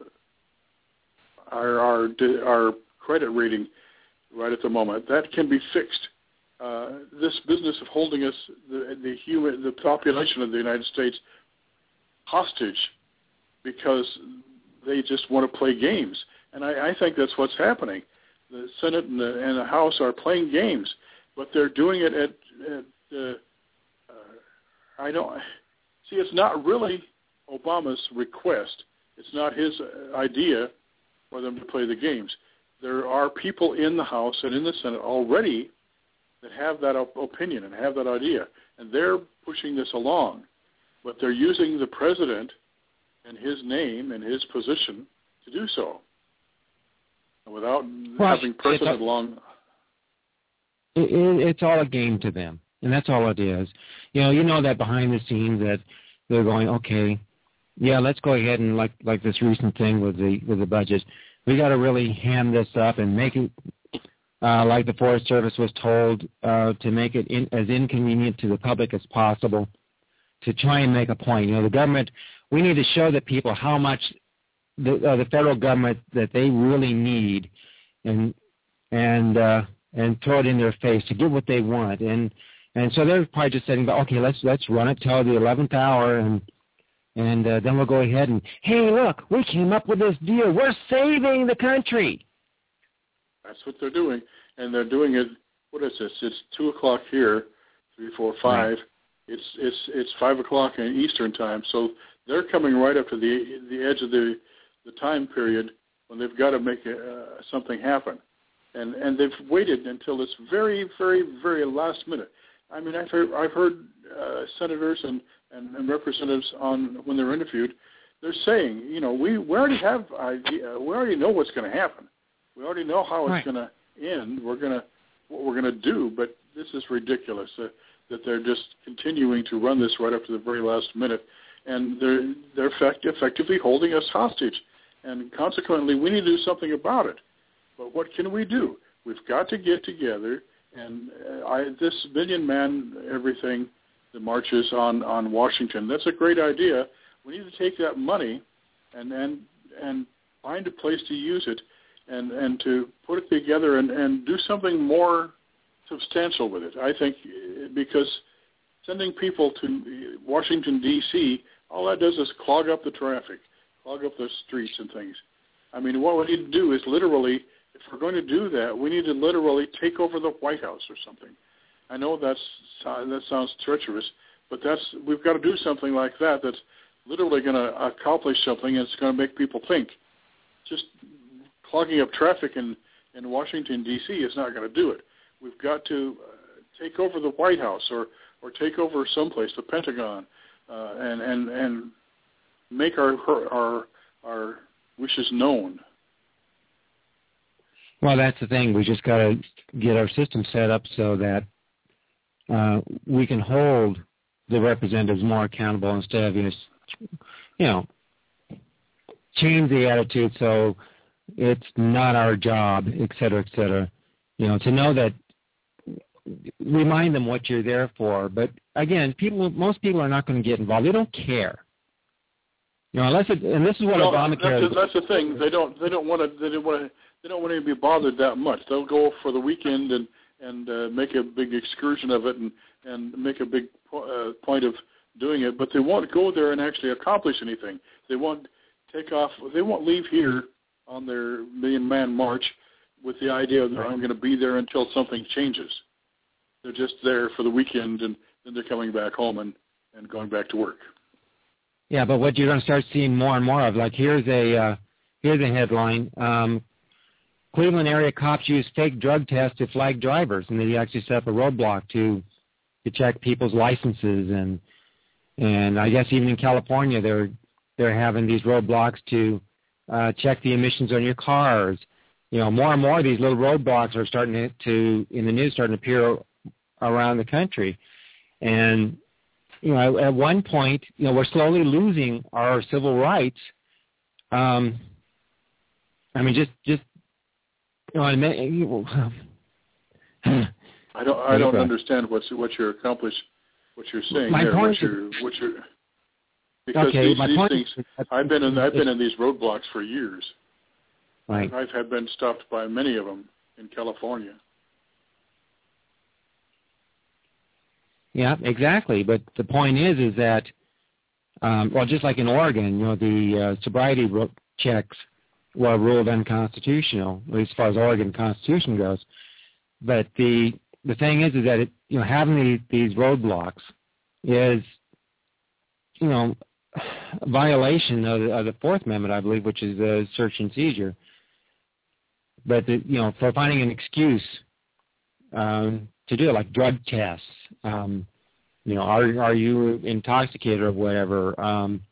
our our our credit rating right at the moment, that can be fixed. Uh, this business of holding us, the, the human, the population of the United States, hostage because they just want to play games, and I, I think that's what's happening. The Senate and the, and the House are playing games, but they're doing it at. at uh, uh, I don't see. It's not really Obama's request. It's not his idea for them to play the games. There are people in the House and in the Senate already that have that op- opinion and have that idea, and they're pushing this along, but they're using the president and his name and his position to do so, and without well, having precedent a, along. It, it, it's all a game to them, and that's all it is. You know, you know that behind the scenes that they're going, okay, yeah, let's go ahead and like like this recent thing with the with the budget, we got to really ham this up and make it. Uh, like the Forest Service was told, uh, to make it in, as inconvenient to the public as possible, to try and make a point. You know, the government, we need to show the people how much the, uh, the federal government that they really need, and and uh, and throw it in their face to get what they want. And and so they're probably just saying, okay, let's let's run it till the eleventh hour, and and uh, then we'll go ahead and hey, look, we came up with this deal. We're saving the country. That's what they're doing, and they're doing it. What is this? It's two o'clock here, three, four, five. Right. It's it's it's five o'clock in Eastern time. So they're coming right up to the the edge of the the time period when they've got to make a, uh, something happen, and and they've waited until this very very very last minute. I mean, I've heard I've heard uh, senators and, and, and representatives on when they're interviewed, they're saying, you know, we, we already have idea, we already know what's going to happen. We already know how it's right. going to end. We're going to what we're going to do, but this is ridiculous uh, that they're just continuing to run this right up to the very last minute, and they're they're effect- effectively holding us hostage. and consequently, we need to do something about it. But what can we do? We've got to get together, and uh, I, this million-man everything, the marches on, on Washington, that's a great idea. We need to take that money and and, and find a place to use it and, and to put it together and, and do something more substantial with it. I think because sending people to Washington, D C, all that does is clog up the traffic, clog up the streets and things. I mean, what we need to do is literally, if we're going to do that, we need to literally take over the White House or something. I know that's that sounds treacherous, but that's we've got to do something like that that's literally going to accomplish something, and it's going to make people think. Just clogging up traffic in, in Washington, D C is not going to do it. We've got to uh, take over the White House or, or take over someplace, the Pentagon, uh, and, and, and make our, our, our wishes known. Well, that's the thing. We just got to get our system set up so that uh, we can hold the representatives more accountable instead of, you know, you know, change the attitude so it's not our job, et cetera, et cetera. You know, to know that, remind them what you're there for. But again, people, most people are not going to get involved. They don't care. You know, unless it, and this is what well, Obamacare. That's, that's the thing. They don't. They don't want to. They don't want to. They don't want to be bothered that much. They'll go for the weekend and and uh, make a big excursion of it and and make a big po- uh, point of doing it. But they won't go there and actually accomplish anything. They won't take off. They won't leave here on their Million Man March with the idea that I'm going to be there until something changes. They're just there for the weekend, and then they're coming back home and, and going back to work. Yeah, but what you're going to start seeing more and more of, like here's a uh, here's a headline: um, Cleveland area cops use fake drug tests to flag drivers, and they actually set up a roadblock to to check people's licenses, and and I guess even in California they're they're having these roadblocks to uh, check the emissions on your cars. You know, more and more of these little roadblocks are starting to, to in the news starting to appear around the country, and you know, at one point, you know, we're slowly losing our civil rights. Um, I mean, just, just, you know, I mean, I don't, I don't understand what's what you're accomplish, what you're saying my there. Point what you're, what you're, because okay, these, my these point things, is, I've been in, I've been in these roadblocks for years. Right. I've had been stopped by many of them in California. Yeah, exactly. But the point is, is that, um, well, just like in Oregon, you know, the uh, sobriety ro- checks were ruled unconstitutional, at least as far as Oregon Constitution goes. But the the thing is, is that it, you know, having these, these roadblocks is, you know, a violation of the, of the Fourth Amendment, I believe, which is the search and seizure. But the, you know, for finding an excuse. Um, to do it, like drug tests, um, you know, are are you intoxicated or whatever, um,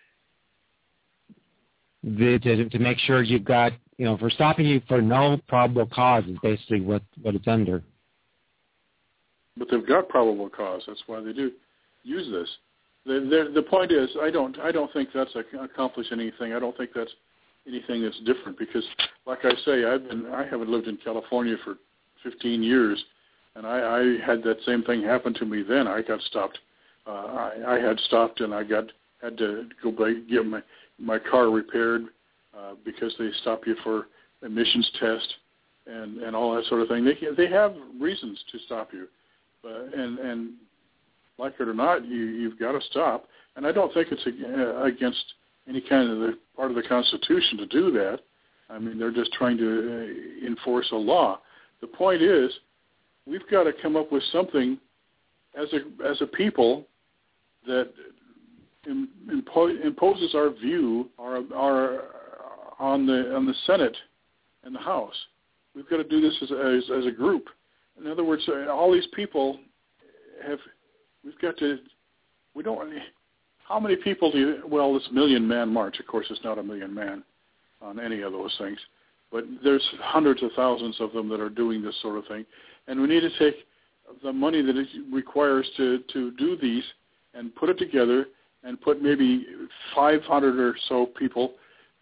the, to, to make sure you've got, you know, for stopping you for no probable cause is basically what, what it's under. But they've got probable cause. That's why they do use this. The, the point is, I don't I don't think that's accomplished anything. I don't think that's anything that's different because, like I say, I've been I haven't lived in California for fifteen years. And I, I had that same thing happen to me then. I got stopped. Uh, I, I had stopped, and I got had to go back get my my car repaired uh, because they stop you for emissions test and, and all that sort of thing. They they have reasons to stop you, but and and like it or not, you you've got to stop. And I don't think it's against any kind of the part of the Constitution to do that. I mean, they're just trying to enforce a law. The point is, we've got to come up with something as a as a people that impo- imposes our view our, our, on the on the Senate and the House. We've got to do this as, as as a group. In other words, all these people have. We've got to. We don't. How many people do you? Well, this Million Man March. Of course, it's not a million man on any of those things, but there's hundreds of thousands of them that are doing this sort of thing. And we need to take the money that it requires to, to do these and put it together and put maybe five hundred or so people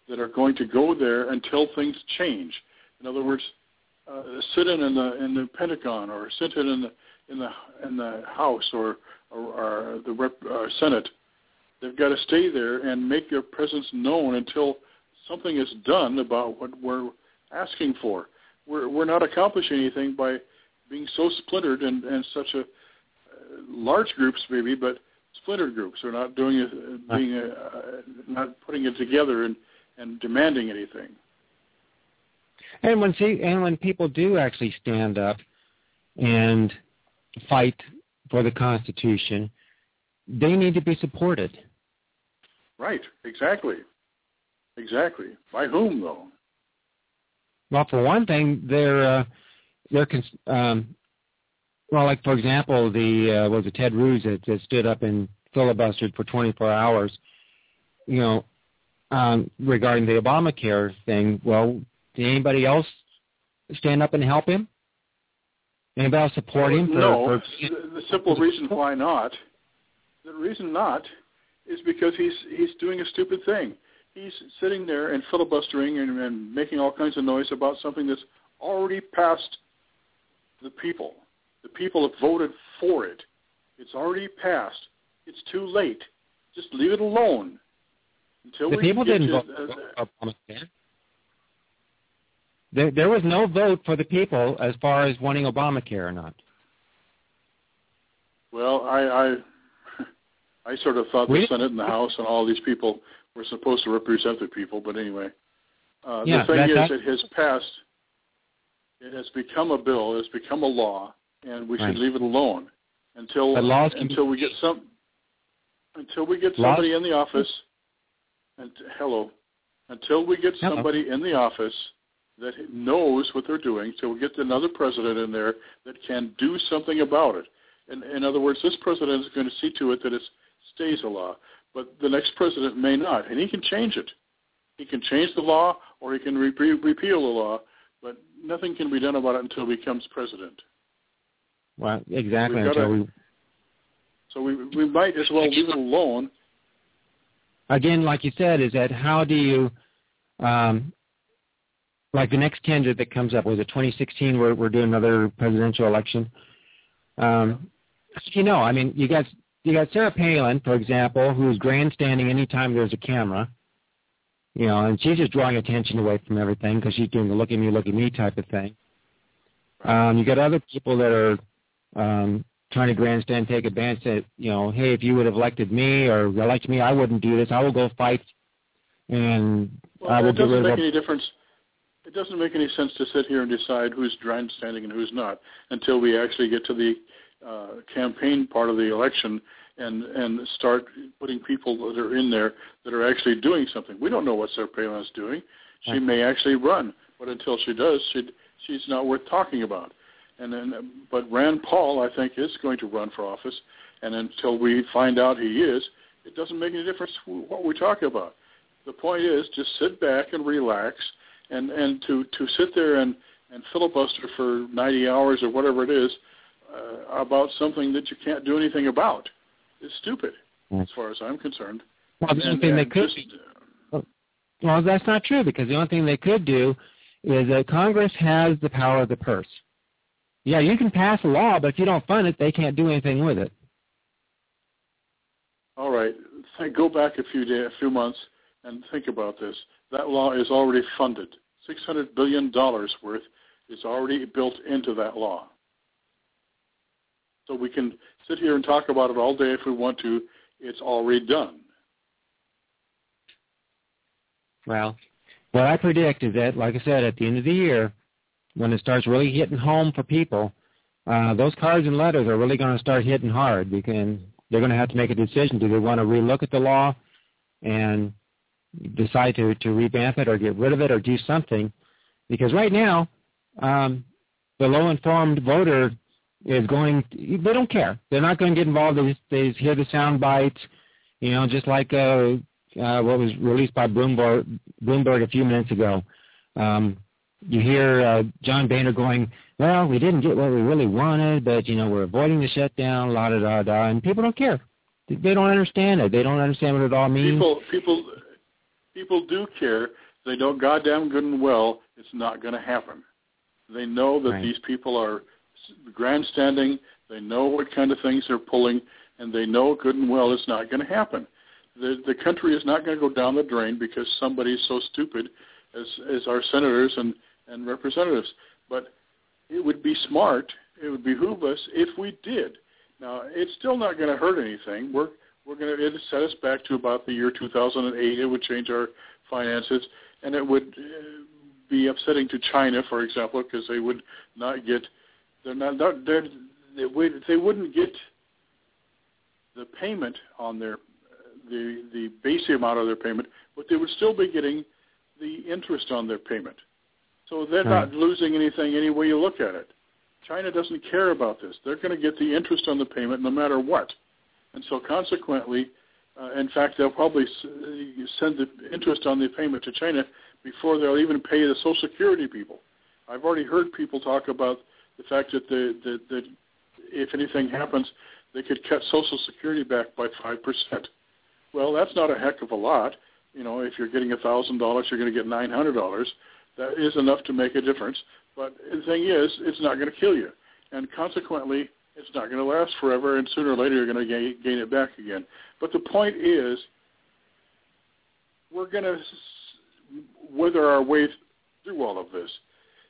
that are going to go there until things change. In other words, uh, sit in in the in the Pentagon or sit in in the in the in the House or or, or the Rep, uh, Senate. They've got to stay there and make their presence known until something is done about what we're asking for. We're we're not accomplishing anything by being so splintered and, and such a uh, large groups maybe, but splintered groups are not doing it, being a, uh, not putting it together and, and demanding anything. And when see, and when people do actually stand up and fight for the Constitution, they need to be supported. Right. Exactly. Exactly. By whom, though? Well, for one thing, they're uh, they're um, well, like for example, the uh, was it Ted Cruz that, that stood up and filibustered for twenty-four hours, you know, um, regarding the Obamacare thing. Well, did anybody else stand up and help him? Anybody else support him? For, no. for, the, the simple reason why not, the reason not, is because he's he's doing a stupid thing. He's sitting there and filibustering and, and making all kinds of noise about something that's already passed the people. The people have voted for it. It's already passed. It's too late. Just leave it alone. Until the we people get didn't to, vote uh, for Obamacare. There, there was no vote for the people as far as wanting Obamacare or not. Well, I I, I sort of thought we, the Senate and the House and all these people were supposed to represent the people, but anyway. Uh, yeah, the thing is, that, it has passed. It has become a bill. It has become a law, and we right. should leave it alone until until we get some until we get somebody laws. in the office. And hello, until we get hello. somebody in the office that knows what they're doing, till we get another president in there that can do something about it. In, in other words, this president is going to see to it that it stays a law, but the next president may not, and he can change it. He can change the law, or he can re- repeal the law, but nothing can be done about it until he becomes president. Well, exactly. So, until gotta, we... so we we might as well leave it alone. Again, like you said, is that how do you, um, like the next candidate that comes up, was it twenty sixteen, we're, we're doing another presidential election? Um, you know, I mean, you got you got Sarah Palin, for example, who's grandstanding anytime there's a camera, you know, and she's just drawing attention away from everything because she's doing the look at me, look at me type of thing. Um, you got other people that are um, trying to grandstand, take advantage that, you know, hey, if you would have elected me or elected me, I wouldn't do this. I will go fight, and well, I will it get doesn't rid make of any difference. It doesn't make any sense to sit here and decide who's grandstanding and who's not until we actually get to the uh, campaign part of the election and and start putting people that are in there that are actually doing something. We don't know what Sarah Palin is doing. She right. may actually run, but until she does, she she's not worth talking about. And then, but Rand Paul, I think, is going to run for office, and until we find out he is, it doesn't make any difference what we talk about. The point is, just sit back and relax, and, and to, to sit there and, and filibuster for ninety hours or whatever it is uh, about something that you can't do anything about is stupid, mm. as far as I'm concerned. Well, the only thing they could just, uh, well, that's not true, because the only thing they could do is that Congress has the power of the purse. Yeah, you can pass a law, but if you don't fund it, they can't do anything with it. All right. Go back a few days, a few months, and think about this. That law is already funded. six hundred billion dollars worth is already built into that law. So we can sit here and talk about it all day if we want to. It's already done. Well, what I predict is that, like I said, at the end of the year, when it starts really hitting home for people, uh, those cards and letters are really going to start hitting hard, because they're going to have to make a decision. Do they want to relook at the law and decide to, to revamp it or get rid of it or do something? Because right now, um, the low-informed voter is going – they don't care. They're not going to get involved. They just, they just hear the sound bites, you know, just like uh, uh, what was released by Bloomberg, Bloomberg a few minutes ago. Um You hear uh, John Boehner going, well, we didn't get what we really wanted, but, you know, we're avoiding the shutdown, la-da-da-da, and people don't care. They don't understand it. They don't understand what it all means. People, people, people do care. They know goddamn good and well it's not going to happen. They know that right. these people are grandstanding. They know what kind of things they're pulling, and they know good and well it's not going to happen. The the country is not going to go down the drain because somebody's so stupid as as our senators and, and representatives. But it would be smart, it would behoove us if we did. Now, it's still not going to hurt anything. We're we're going to it'll set us back to about the year two thousand eight. It would change our finances, and it would uh, be upsetting to China, for example, because they would not get they're not they're, they would they wouldn't get the payment on their the the basic amount of their payment, but they would still be getting the interest on their payment. So they're right. not losing anything any way you look at it. China doesn't care about this. They're going to get the interest on the payment no matter what. And so consequently, uh, in fact, they'll probably send the interest on the payment to China before they'll even pay the Social Security people. I've already heard people talk about the fact that, the, the, that if anything happens, they could cut Social Security back by five percent. Well, that's not a heck of a lot. You know, if you're getting one thousand dollars, you're going to get nine hundred dollars. That is enough to make a difference. But the thing is, it's not going to kill you. And consequently, it's not going to last forever, and sooner or later you're going to gain, gain it back again. But the point is, we're going to wither our way through all of this.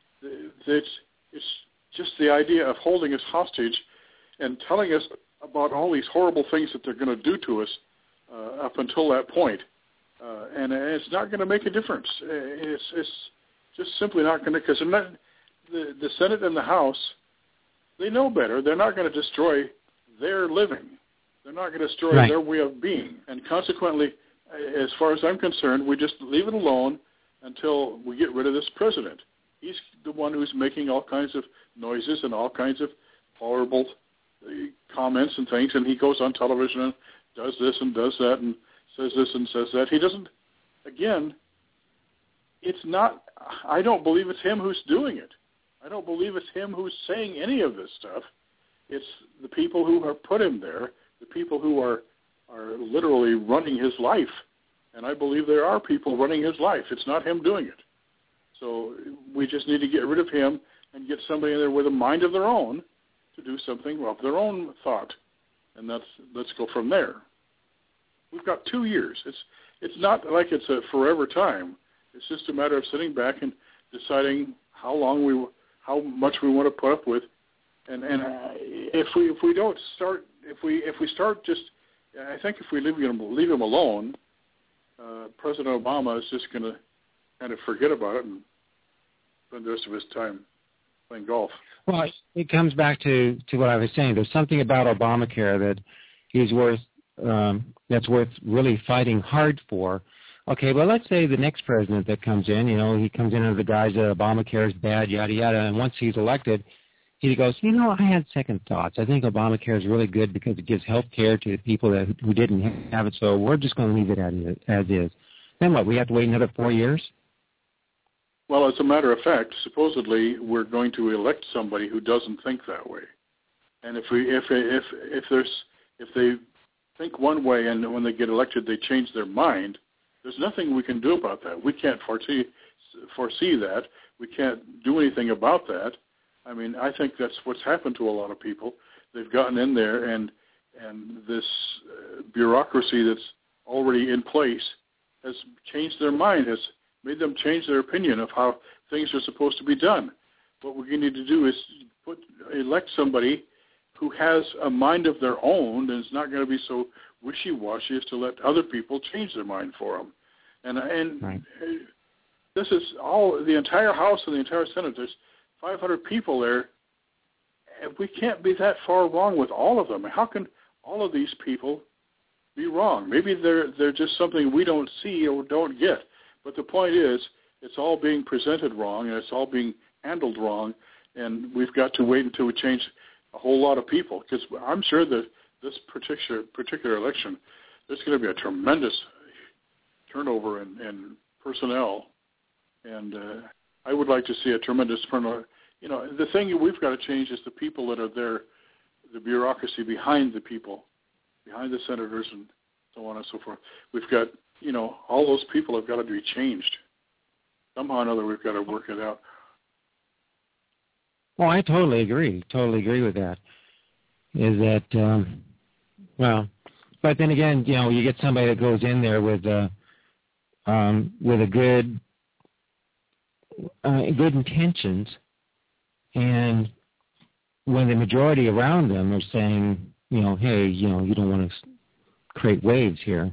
It's, it's just the idea of holding us hostage and telling us about all these horrible things that they're going to do to us uh, up until that point. Uh, and it's not going to make a difference. It's, it's just simply not going to, because the, the Senate and the House, they know better. They're not going to destroy their living. They're not going to destroy right. their way of being. And consequently, as far as I'm concerned, we just leave it alone until we get rid of this president. He's the one who's making all kinds of noises and all kinds of horrible comments and things, and he goes on television and does this and does that and says this and says that. He doesn't, again, it's not, I don't believe it's him who's doing it. I don't believe it's him who's saying any of this stuff. It's the people who have put him there, the people who are, are literally running his life. And I believe there are people running his life. It's not him doing it. So we just need to get rid of him and get somebody in there with a mind of their own to do something of their own thought. And that's, let's go from there. We've got two years. It's it's not like it's a forever time. It's just a matter of sitting back and deciding how long we, how much we want to put up with, and and uh, if we if we don't start if we if we start just, I think if we leave him leave him alone, uh, President Obama is just going to kind of forget about it and spend the rest of his time playing golf. Well, it comes back to to what I was saying. There's something about Obamacare that he's worth. Um, that's worth really fighting hard for. Okay, well, let's say the next president that comes in, you know, he comes in under the guise that Obamacare is bad, yada, yada, and once he's elected, he goes, you know, I had second thoughts. I think Obamacare is really good because it gives health care to people that, who didn't have it, so we're just going to leave it as, as is. Then what, we have to wait another four years? Well, as a matter of fact, supposedly we're going to elect somebody who doesn't think that way. And if we, if if if there's if they think one way and when they get elected they change their mind, there's nothing we can do about that. We can't foresee foresee that. We can't do anything about that. I mean, I think that's what's happened to a lot of people. They've gotten in there, and and this uh, bureaucracy that's already in place has changed their mind, has made them change their opinion of how things are supposed to be done. What we need to do is put elect somebody who has a mind of their own and is not going to be so wishy-washy as to let other people change their mind for them. And and right. this is all, the entire House and the entire Senate, there's five hundred people there, and we can't be that far wrong with all of them. How can all of these people be wrong? Maybe they're they're just something we don't see or don't get. But the point is, it's all being presented wrong, and it's all being handled wrong, and we've got to wait until we change a whole lot of people, because I'm sure that this particular particular election, there's going to be a tremendous turnover in, in personnel, and uh, I would like to see a tremendous turnover. You know, the thing we've got to change is the people that are there, the bureaucracy behind the people, behind the senators and so on and so forth. We've got, you know, all those people have got to be changed. Somehow or another, we've got to work it out. Well, I totally agree. Totally agree with that. Is that, um, well, but then again, you know, you get somebody that goes in there with, uh, um, with a good, uh, good intentions, and when the majority around them are saying, you know, hey, you know, you don't want to create waves here.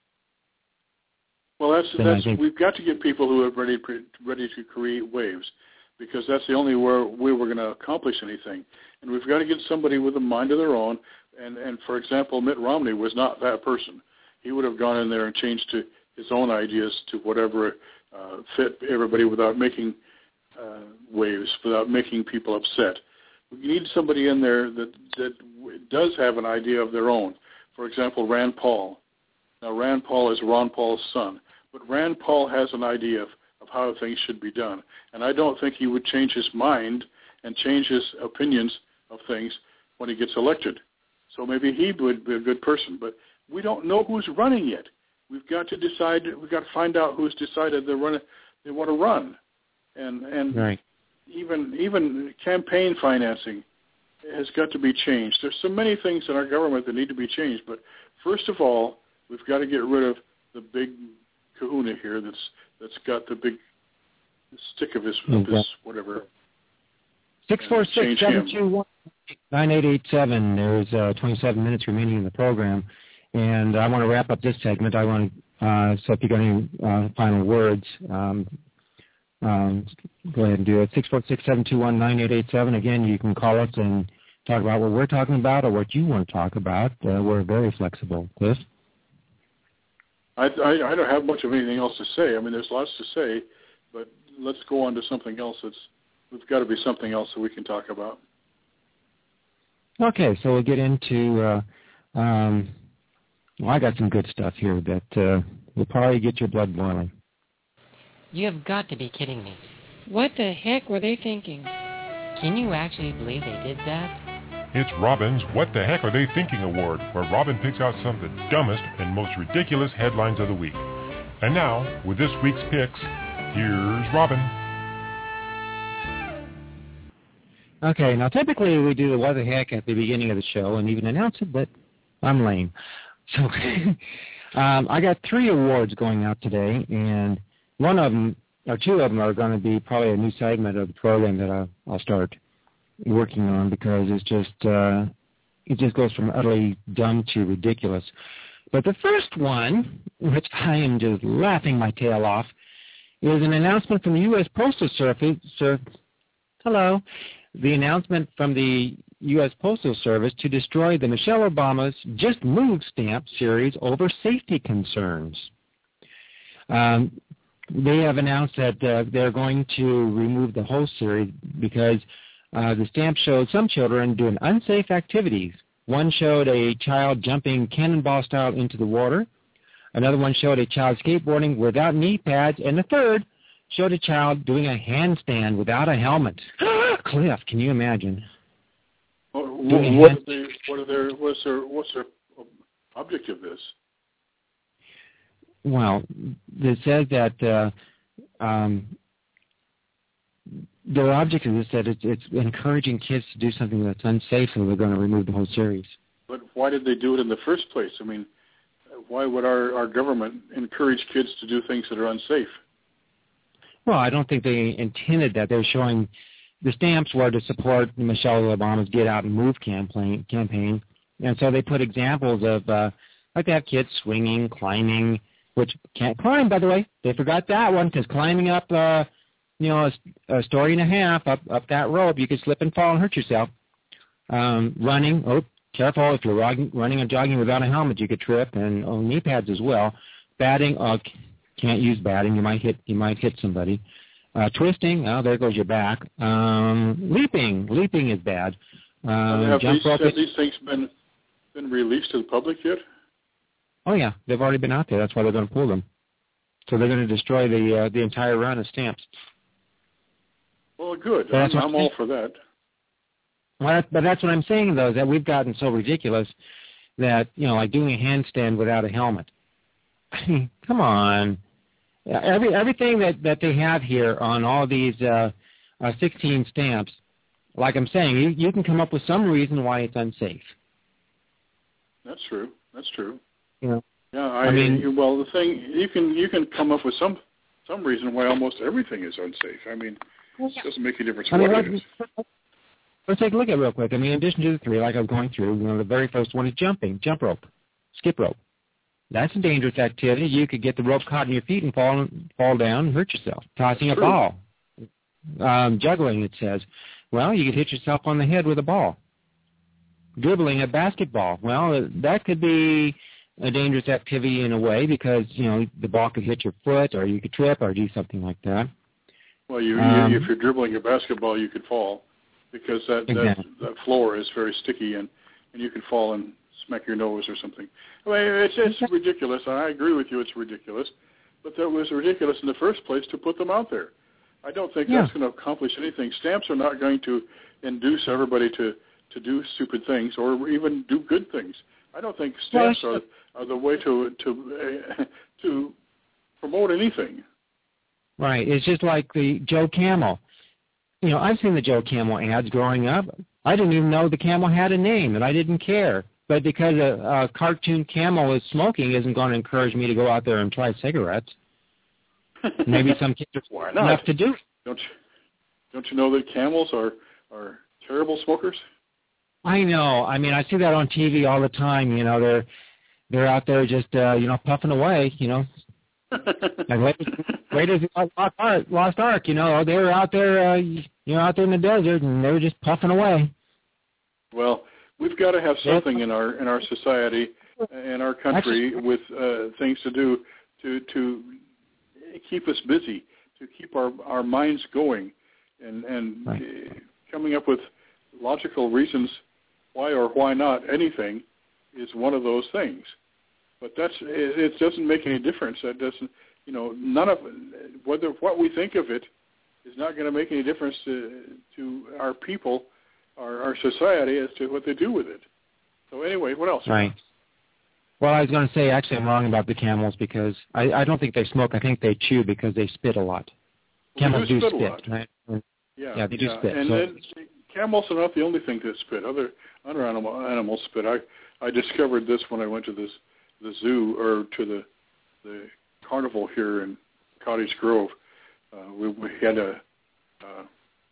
Well, that's that's think, we've got to get people who are ready ready to create waves, because that's the only way we're going to accomplish anything. And we've got to get somebody with a mind of their own. And, and for example, Mitt Romney was not that person. He would have gone in there and changed to his own ideas to whatever uh, fit everybody without making uh, waves, without making people upset. We need somebody in there that, that does have an idea of their own. For example, Rand Paul. Now, Rand Paul is Ron Paul's son, but Rand Paul has an idea of, of how things should be done. And I don't think he would change his mind and change his opinions of things when he gets elected. So maybe he would be a good person, but we don't know who's running yet. We've got to decide. We've got to find out who's decided they run. They want to run, and and right. even even campaign financing has got to be changed. There's so many things in our government that need to be changed. But first of all, we've got to get rid of the big kahuna here. That's that's got the big stick of his, of his whatever. Six four six seven two one nine eight eight seven. There's uh, twenty-seven minutes remaining in the program, and I want to wrap up this segment. I want to, uh, so if you got any uh, final words, um, um, go ahead and do it. Six four six seven two one nine eight eight seven. Again, you can call us and talk about what we're talking about or what you want to talk about. Uh, we're very flexible, Cliff. I, I I don't have much of anything else to say. I mean, there's lots to say, but let's go on to something else. That's There's got to be something else that we can talk about. Okay, so we'll get into, uh, um, well, I got some good stuff here that uh, will probably get your blood boiling. You have got to be kidding me. What the heck were they thinking? Can you actually believe they did that? It's Robin's What the Heck Are They Thinking Award, where Robin picks out some of the dumbest and most ridiculous headlines of the week. And now, with this week's picks, here's Robin. Okay, now typically we do the what the heck at the beginning of the show and even announce it, but I'm lame. So um, I got three awards going out today, and one of them, or two of them, are going to be probably a new segment of the program that I'll, I'll start working on, because it's just uh, it just goes from utterly dumb to ridiculous. But the first one, which I am just laughing my tail off, is an announcement from the U S Postal Service. Sir, hello. The announcement from the U S Postal Service to destroy the Michelle Obama's Just Move stamp series over safety concerns. Um, they have announced that uh, they're going to remove the whole series because uh, the stamp showed some children doing unsafe activities. One showed a child jumping cannonball style into the water. Another one showed a child skateboarding without knee pads. And the third showed a child doing a handstand without a helmet. Cliff, can you imagine? What, what, are they, what are their, what's their, what's their object of this? Well, it says that uh, um, their object of this is that it's, it's encouraging kids to do something that's unsafe, so they're going to remove the whole series. But why did they do it in the first place? I mean, why would our, our government encourage kids to do things that are unsafe? Well, I don't think they intended that. They're showing the stamps were to support Michelle Obama's Get Out and Move campaign, campaign. And so they put examples of, uh, like they have kids swinging, climbing, which can't climb, by the way. They forgot that one, because climbing up, uh, you know, a, a story and a half up, up that rope, you could slip and fall and hurt yourself. Um, running, oh, careful, if you're running or jogging without a helmet, you could trip, and oh, knee pads as well. Batting, oh, can't use batting. You might hit, you might hit somebody. Uh, twisting, oh, there goes your back. Um, leaping, leaping is bad. Um, have jump these, rope, have these things been been released to the public yet? Oh yeah, they've already been out there. That's why they're going to pull them. So they're going to destroy the uh, the entire run of stamps. Well, good. I'm, I'm all for that. Well, but that's what I'm saying, though, is that we've gotten so ridiculous that, you know, like doing a handstand without a helmet. I mean, come on. Every everything that, that they have here on all these uh, uh, sixteen stamps, like I'm saying, you, you can come up with some reason why it's unsafe. That's true. That's true. You know. Yeah, I, I mean, you, well, the thing you can you can come up with some some reason why almost everything is unsafe. I mean, it doesn't make a difference I mean, what let's, it is. Let's take a look at it real quick. I mean, in addition to the three, like I was going through, you know, the very first one is jumping, jump rope, skip rope. That's a dangerous activity. You could get the rope caught in your feet and fall fall down and hurt yourself. Tossing That's a true. ball, um, juggling, it says. Well, you could hit yourself on the head with a ball. Dribbling a basketball. Well, that could be a dangerous activity in a way because, you know, the ball could hit your foot or you could trip or do something like that. Well, you, um, you if you're dribbling a basketball, you could fall because that, exactly. that, that floor is very sticky and, and you could fall and smack your nose or something. I mean, it's, it's ridiculous, and I agree with you it's ridiculous, but that was ridiculous in the first place to put them out there. I don't think yeah. that's going to accomplish anything. Stamps are not going to induce everybody to, to do stupid things or even do good things. I don't think stamps well, are, are the way to to uh, to promote anything. Right. It's just like the Joe Camel. You know, I've seen the Joe Camel ads growing up. I didn't even know the camel had a name, and I didn't care. But because a, a cartoon camel is smoking isn't going to encourage me to go out there and try cigarettes. Maybe some kids are Why not? enough to do. Don't you, don't you know that camels are, are terrible smokers? I know. I mean, I see that on T V all the time. You know, they're they're out there just uh, you know puffing away. You know, like Raiders of Lost Ark, Lost Ark. You know, they were out there, uh, you know, out there in the desert, and they were just puffing away. Well, we've got to have something in our in our society, in our country, Actually, with uh, things to do to to keep us busy, to keep our our minds going, and and right. uh, coming up with logical reasons why or why not anything is one of those things. But that's it, it doesn't make any difference. That doesn't, you know, none of whether what we think of it is not going to make any difference to to our people, our, our society, as to what they do with it. So anyway, what else? Right. Well, I was going to say, actually, I'm wrong about the camels because I, I don't think they smoke. I think they chew because they spit a lot. Well, Camels do do spit, spit, right? Yeah, yeah, they do yeah. spit. And so. then camels are not the only thing that spit. Other other animal animals spit. I I discovered this when I went to this the zoo or to the the carnival here in Cottage Grove. Uh, we, we had a uh,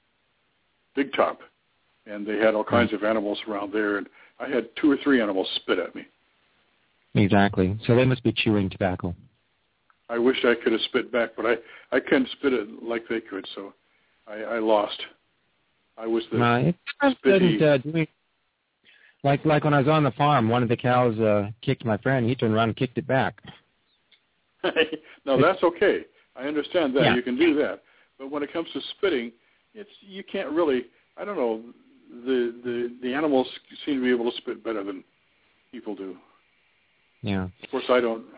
big top, and they had all kinds of animals around there, and I had two or three animals spit at me. Exactly. So they must be chewing tobacco. I wish I could have spit back, but I, I couldn't spit it like they could, so I, I lost. I was the no, it spitty. uh, do it. Like like when I was on the farm, one of the cows uh, kicked my friend. He turned around and kicked it back. No, that's okay. I understand that. Yeah. You can do that. But when it comes to spitting, it's you can't really. I don't know. The the the animals seem to be able to spit better than people do. Yeah. Of course, I don't.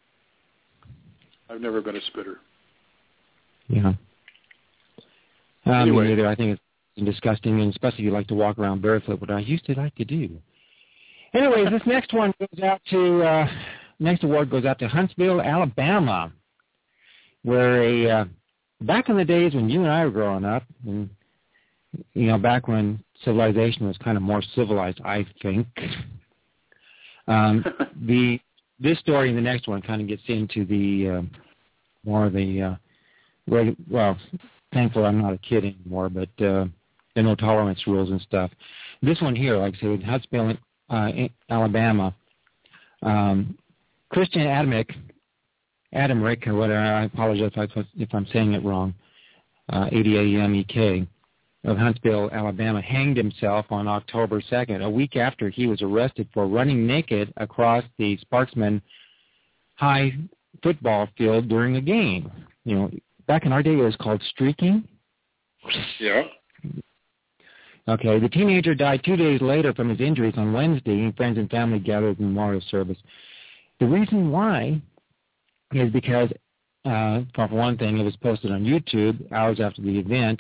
I've never been a spitter. Yeah. Um, Anyway. Me neither. I think it's disgusting, and especially if you like to walk around barefoot, what I used to like to do. Anyways, this next one goes out to, uh, next award goes out to Huntsville, Alabama, where a, uh, back in the days when you and I were growing up, and, you know, back when civilization was kind of more civilized, I think, um, the, this story and the next one kind of gets into the, uh, more of the, uh, reg- well, thankfully I'm not a kid anymore, but, uh, the no tolerance rules and stuff. This one here, like I said, Huntsville, uh, Alabama, um, Christian Adamick, Adam Rick or whatever, I apologize if, I, if I'm saying it wrong, uh, A D A M E K, of Huntsville, Alabama, hanged himself on October second, a week after he was arrested for running naked across the Sparksman High football field during a game. You know, back in our day it was called streaking. Yeah. Okay, the teenager died two days later from his injuries on Wednesday, and friends and family gathered at the memorial service. The reason why is because, uh, for one thing, it was posted on YouTube hours after the event,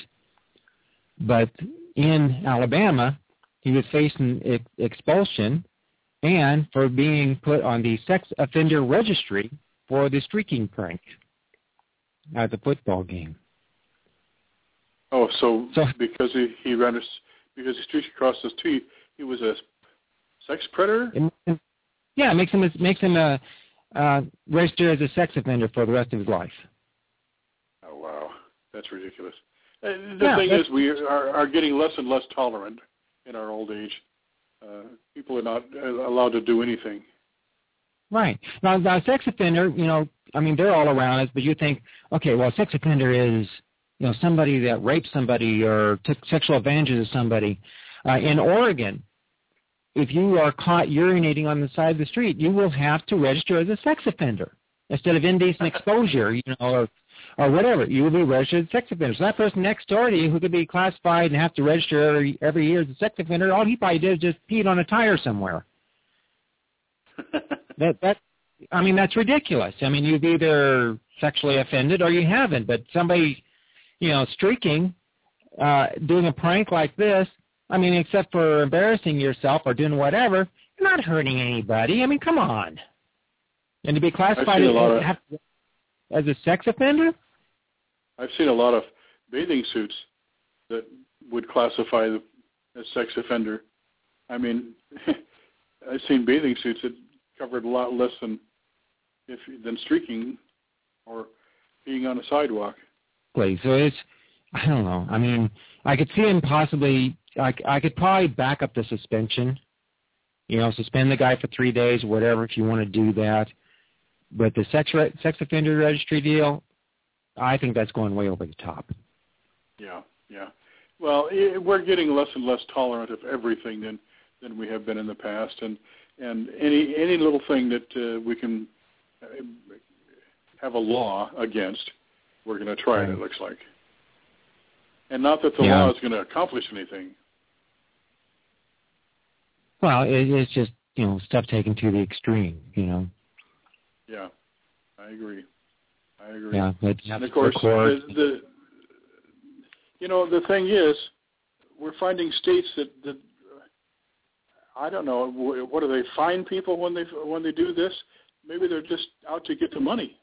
but in Alabama, he was facing ex- expulsion, and for being put on the sex offender registry for the streaking prank at the football game. Oh, so, so because he, he ran a, because he streaked across the street, he was a sex predator? It, yeah, it makes him, makes him a, uh, register as a sex offender for the rest of his life. Oh, wow. That's ridiculous. Uh, the yeah, thing is, we are, are getting less and less tolerant in our old age. Uh, people are not allowed to do anything. Right. Now, now, sex offender, you know, I mean, they're all around us, but you think, okay, well, sex offender is, you know, somebody that raped somebody or took sexual advantage of somebody. Uh, in Oregon, if you are caught urinating on the side of the street, you will have to register as a sex offender instead of indecent exposure, you know, or, or whatever. You will be registered as a sex offender. So that person next door to you who could be classified and have to register every, every year as a sex offender, all he probably did is just peed on a tire somewhere. that that I mean, that's ridiculous. I mean, you've either sexually offended or you haven't. But somebody, you know, streaking, uh, doing a prank like this, I mean, except for embarrassing yourself or doing whatever, you're not hurting anybody. I mean, come on. And to be classified as, of, have, as a sex offender? I've seen a lot of bathing suits that would classify the, as sex offender. I mean, I've seen bathing suits that covered a lot less than if than streaking or being on a sidewalk. So it's, I don't know. I mean, I could see him possibly, I, I could probably back up the suspension, you know, suspend the guy for three days or whatever if you want to do that. But the sex re- sex offender registry deal, I think that's going way over the top. Yeah, yeah. Well, it, we're getting less and less tolerant of everything than, than we have been in the past, and and any any little thing that uh, we can have a law against, we're going to try right. it, it looks like. And not that the yeah. law is going to accomplish anything. Well, it, it's just, you know, stuff taken to the extreme, you know. Yeah, I agree. I agree. Yeah, but and of course, the, the you know, the thing is, we're finding states that, that I don't know, what do they fine people when they when they do this? Maybe they're just out to get the money.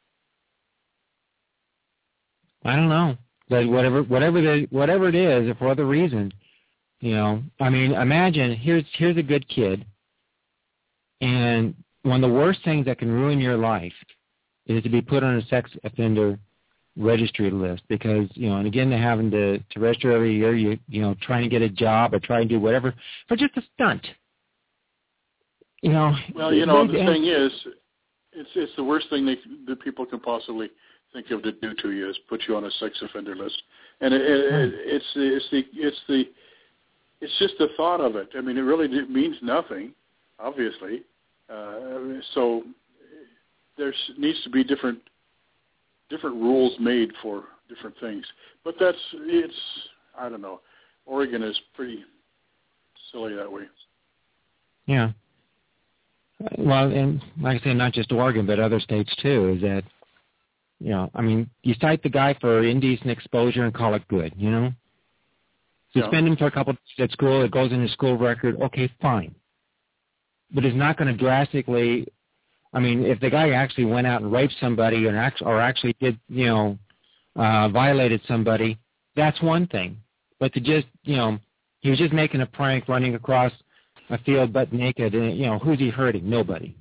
I don't know. But whatever whatever the whatever it is, for other reason, you know. I mean, imagine here's here's a good kid, and one of the worst things that can ruin your life is to be put on a sex offender registry list because, you know, and again, they're having to, to register every year, you you know, trying to get a job or trying to do whatever for just a stunt. You know. Well, you know, the thing is, it's it's the worst thing they, that people can possibly think of to do to you is put you on a sex offender list, and it, it, it, it's it's the it's the it's just the thought of it. I mean, it really means nothing, obviously. Uh, so there needs to be different different rules made for different things. But that's it's I don't know. Oregon is pretty silly that way. Yeah. Well, and like I say, not just Oregon, but other states too. Is that, you know, I mean, you cite the guy for indecent exposure and call it good, you know? Suspend yeah. him for a couple of days at school, it goes in his school record, okay, fine. But it's not going to drastically, I mean, if the guy actually went out and raped somebody or actually, or actually did, you know, uh, violated somebody, that's one thing. But to just, you know, he was just making a prank running across a field butt naked, and, you know, who's he hurting? Nobody.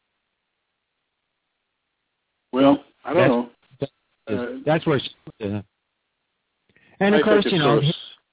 Well, I don't that's, know. That's, uh, that's where it's, uh, and of I course, you know, sort of, he,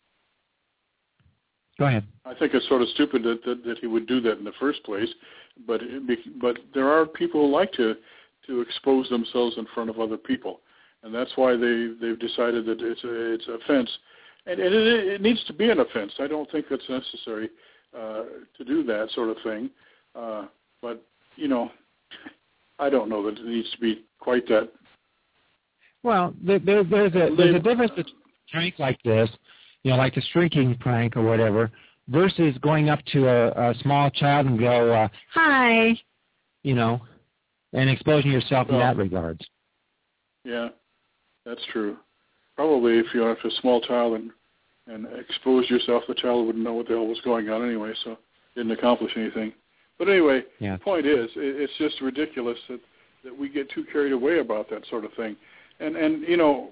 go ahead. I think it's sort of stupid that, that, that he would do that in the first place, but but there are people who like to, to expose themselves in front of other people, and that's why they, they've decided that it's a, it's an offense. And, and it, it needs to be an offense. I don't think that's necessary uh, to do that sort of thing. Uh, but, you know, I don't know that it needs to be quite that. Well, there, there, there's, a, there's a difference between a prank like this, you know, like the streaking prank or whatever, versus going up to a, a small child and go, uh, hi, you know, and exposing yourself well, in that regard. Yeah, that's true. Probably if you have a small child and, and expose yourself, the child wouldn't know what the hell was going on anyway, so didn't accomplish anything. But anyway, yeah. the point is, it, it's just ridiculous that, that we get too carried away about that sort of thing. And, and you know,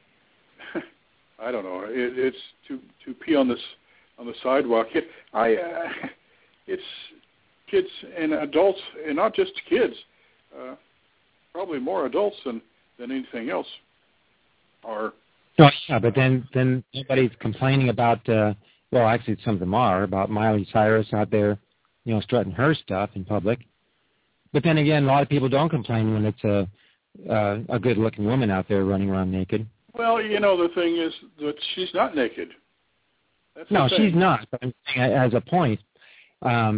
I don't know, it, it's to, to pee on this on the sidewalk. It, I, uh, it's kids and adults, and not just kids, uh, probably more adults than, than anything else are. Oh, yeah, but then, then nobody's complaining about, uh, well, actually some of them are, about Miley Cyrus out there, you know, strutting her stuff in public. But then again, a lot of people don't complain when it's a, uh, a good-looking woman out there running around naked. Well, you know, the thing is that she's not naked. That's no, she's not, but I'm saying as a point, um,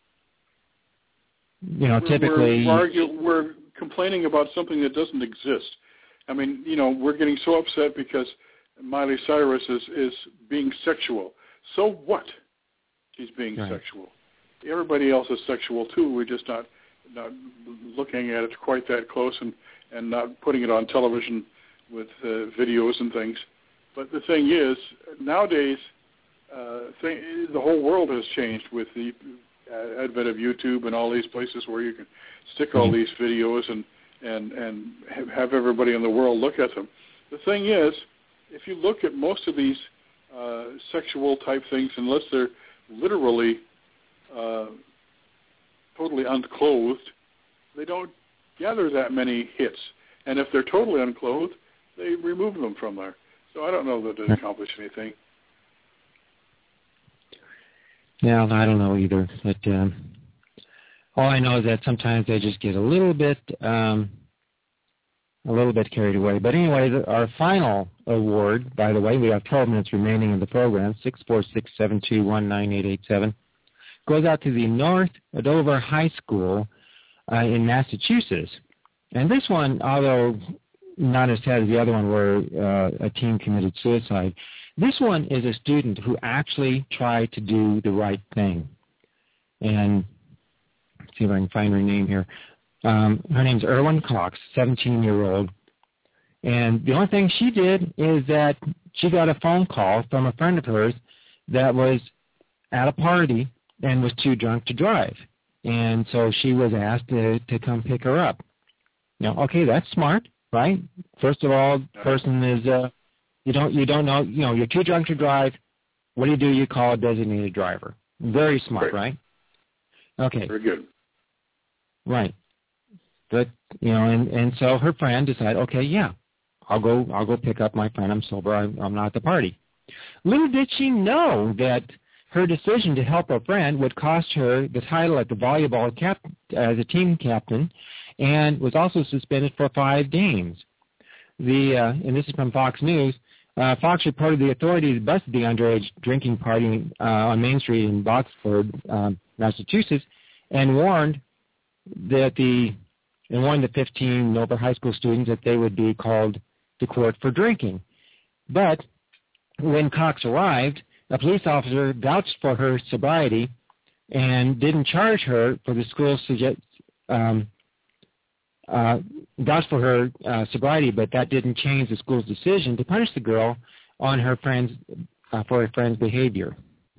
you know, we're, typically... We're, argue, we're complaining about something that doesn't exist. I mean, you know, we're getting so upset because Miley Cyrus is, is being sexual. So what? She's being right. sexual. Everybody else is sexual too. We're just not not looking at it quite that close and, and not putting it on television with uh, videos and things. But the thing is, nowadays, uh, thing, the whole world has changed with the uh, advent of YouTube and all these places where you can stick all these videos and and and have everybody in the world look at them. The thing is, if you look at most of these uh, sexual type things, unless they're literally uh, totally unclothed, they don't gather that many hits. And if they're totally unclothed, they remove them from there. So I don't know that it accomplished anything. Yeah, I don't know either. But um, all I know is that sometimes they just get a little bit, um, a little bit carried away. But anyway, the, our final award, by the way, we have twelve minutes remaining in the program, six four six, seven two one, nine eight eight seven, goes out to the North Dover High School uh, in Massachusetts. And this one, although not as sad as the other one where uh, a teen committed suicide, this one is a student who actually tried to do the right thing. And let's see if I can find her name here. Um, her name's Erwin Cox, seventeen-year-old. And the only thing she did is that she got a phone call from a friend of hers that was at a party and was too drunk to drive. And so she was asked to, to come pick her up. Now, okay, that's smart, right? First of all, the person is, uh, you don't you don't know, you know, you're too drunk to drive. What do you do? You call a designated driver. Very smart, Great. right? Okay. Very good. Right. But, you know, and, and so her friend decided, okay, yeah, I'll go I'll go pick up my friend. I'm sober. I'm, I'm not at the party. Little did she know that her decision to help her friend would cost her the title at the volleyball cap as a team captain, and was also suspended for five games. The uh, and this is from Fox News. Uh, Fox reported the authorities busted the underage drinking party uh, on Main Street in Boxford, um, Massachusetts, and warned that the and warned the fifteen Dover High School students that they would be called to court for drinking. But when Cox arrived, a police officer vouched for her sobriety and didn't charge her for the school's suggest, um, uh, vouched for her uh, sobriety, but that didn't change the school's decision to punish the girl on her friend's uh, for her friend's behavior.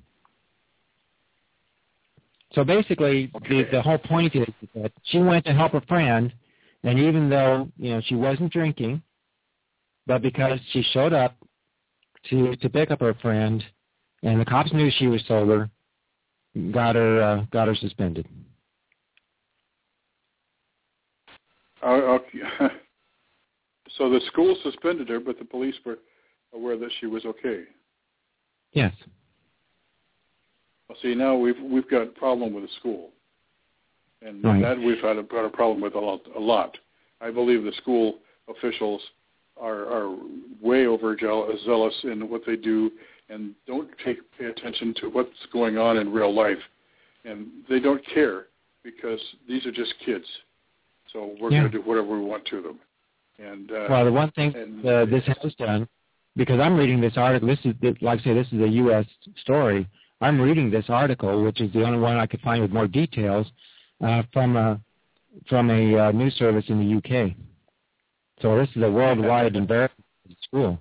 So basically, Okay. the, the whole point is that she went to help a friend, and even though you know she wasn't drinking, but because she showed up to to pick up her friend, and the cops knew she was sober, got her uh, got her suspended. Uh, okay. So the school suspended her, but the police were aware that she was okay. Yes. Well, see, now we've we've got a problem with the school, and Right. that we've had a, got a problem with a lot, a lot. I believe the school officials are are way over zealous in what they do, and don't take pay attention to what's going on in real life, and they don't care because these are just kids. So we're Yeah. going to do whatever we want to them. And uh, Well, the one thing and, uh, this has done, because I'm reading this article, this is, like I say, this is a U S story. I'm reading this article, which is the only one I could find with more details, uh, from a, from a uh, news service in the U K. So this is a worldwide embarrassment to the school.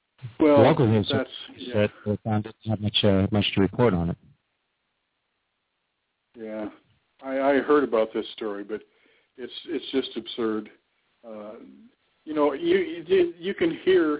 well, Local news that's service yeah. that they found didn't have much, uh, much to report on it. Yeah, I, I heard about this story, but it's it's just absurd. Uh, you know, you, you you can hear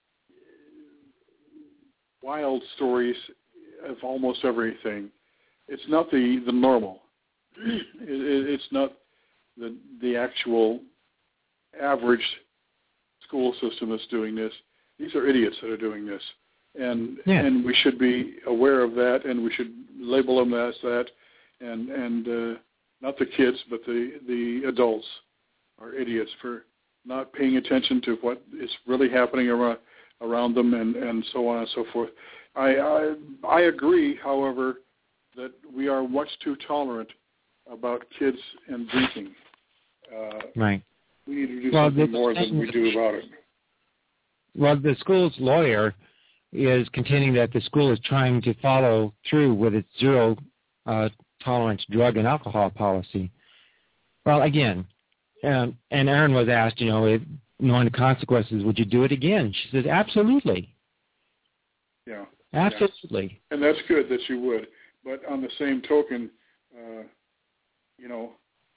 wild stories of almost everything. It's not the, the normal. It, it, it's not the the actual average school system that's doing this. These are idiots that are doing this, and yeah. and we should be aware of that, and we should label them as that. And and uh, not the kids, but the, the adults are idiots for not paying attention to what is really happening around around them, and, and so on and so forth. I, I I agree, however, that we are much too tolerant about kids and drinking. Uh, right. We need to do well, something the, more than we do about it. Well, the school's lawyer is contending that the school is trying to follow through with its zero uh, tolerance drug and alcohol policy. Well, again, um, and Erin was asked, you know, if, knowing the consequences, would you do it again? She says, absolutely. Yeah. Absolutely. Yeah. And that's good that you would. But on the same token, uh, you know,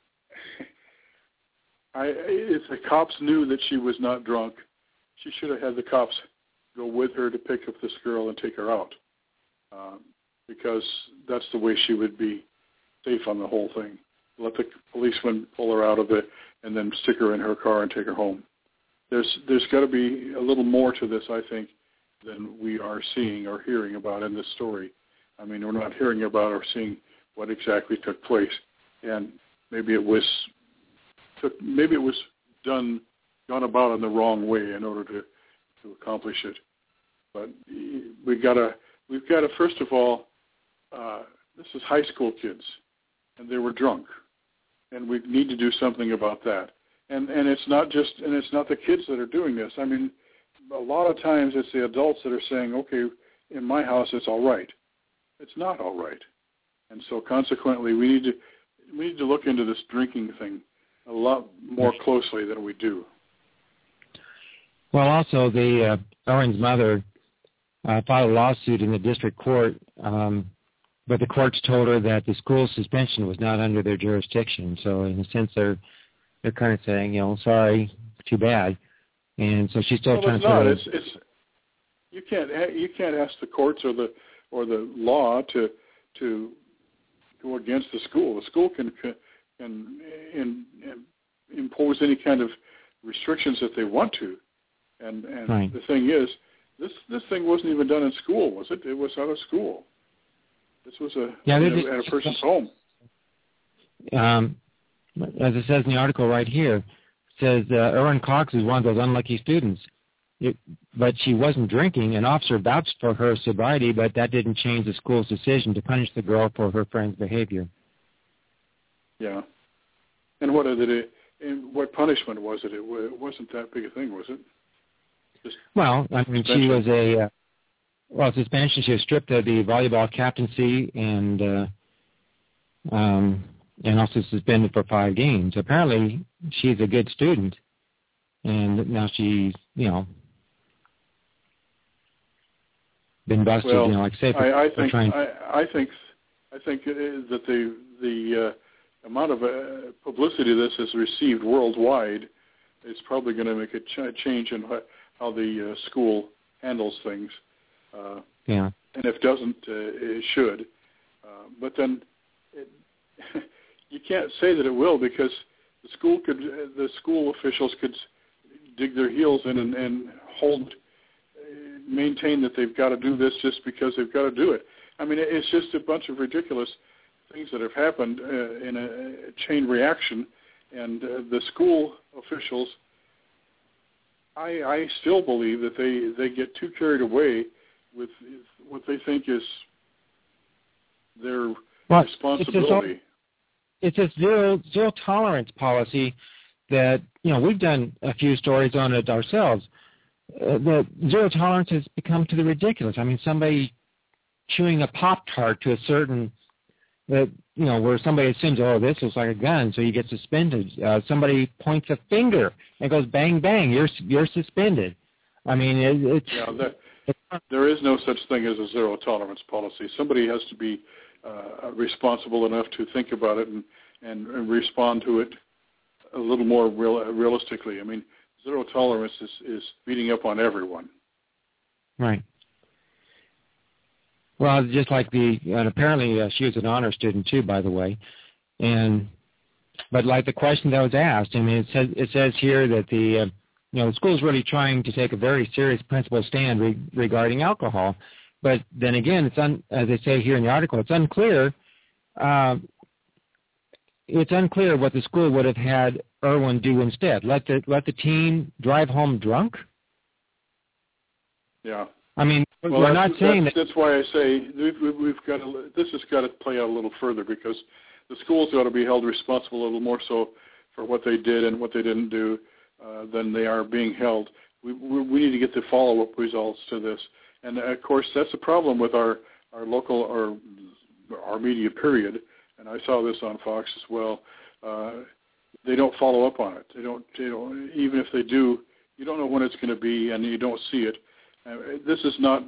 I, if the cops knew that she was not drunk, she should have had the cops go with her to pick up this girl and take her out, uh, because that's the way she would be safe on the whole thing. Let the policeman pull her out of it and then stick her in her car and take her home. There's there's got to be a little more to this, I think, than we are seeing or hearing about in this story. I mean, we're not hearing about or seeing what exactly took place, and maybe it was took, maybe it was done gone about in the wrong way in order to, to accomplish it. But we gotta we've got to first of all, uh, this is high school kids, and they were drunk, and we need to do something about that. And and it's not just and it's not the kids that are doing this. I mean, a lot of times it's the adults that are saying, okay, in my house it's all right. It's not all right. And so consequently, we need to we need to look into this drinking thing a lot more closely than we do. Well, also, the uh, Erin's mother uh, filed a lawsuit in the district court, um, but the courts told her that the school suspension was not under their jurisdiction. So, in a sense, they're they're kind of saying, you know, sorry, too bad. And so she's still well, trying it's to. Not. It's, it's you can't you can't ask the courts or the or the law to to go against the school. The school can can, can in, in impose any kind of restrictions that they want to. And and right. the thing is, this this thing wasn't even done in school, was it? It was out of school. This was a yeah, at, just, a, at a person's home. Um, as it says in the article right here, it says uh, Erin Cox is one of those unlucky students. It, but she wasn't drinking. An officer vouched for her sobriety, but that didn't change the school's decision to punish the girl for her friend's behavior. Yeah. And what did it? And what punishment was it? It wasn't that big a thing, was it? Just well, I mean, suspension. She was a uh, well suspension. She was stripped of the volleyball captaincy and uh, um, and also suspended for five games. Apparently, she's a good student, and now she's you know been busted. Well, you know, like say for, I, I for think trying. I, I think I think that the the uh, amount of uh, publicity this has received worldwide is probably going to make a ch- change in what. How the uh, school handles things. Uh, yeah. And if it doesn't, uh, it should. Uh, but then it, you can't say that it will because the school could, the school officials could dig their heels in and, and hold, uh, maintain that they've got to do this just because they've got to do it. I mean, it's just a bunch of ridiculous things that have happened uh, in a, a chain reaction, and uh, the school officials. I, I still believe that they, they get too carried away with what they think is their well, responsibility. It's a, it's a zero zero tolerance policy that, you know, we've done a few stories on it ourselves. Uh, the zero tolerance has become to the ridiculous. I mean, somebody chewing a Pop-Tart to a certain, uh, you know, where somebody assumes, oh, this looks like a gun, so you get suspended. Uh, somebody points a finger and goes bang, bang, you're you're suspended. I mean, it, it's... Yeah, that, there is no such thing as a zero tolerance policy. Somebody has to be uh, responsible enough to think about it and, and, and respond to it a little more real, realistically. I mean, zero tolerance is, is beating up on everyone. Right. Well, just like the, and apparently uh, she was an honor student too, by the way, and but like the question that was asked, I mean, it says it says here that the uh, you know the school's really trying to take a very serious principled stand re- regarding alcohol, but then again, it's un, as they say here in the article, it's unclear. Uh, it's unclear what the school would have had Irwin do instead. Let the let the teen drive home drunk. Yeah. I mean, well, we're not saying that's, that. That's why I say we've, we've got to, this has got to play out a little further, because the schools got to be held responsible a little more so for what they did and what they didn't do uh, than they are being held. We, we, we need to get the follow-up results to this. And, of course, that's the problem with our, our local or our media, period. And I saw this on Fox as well. Uh, they don't follow up on it. They don't, they don't. Even if they do, you don't know when it's going to be, and you don't see it. Uh, this is not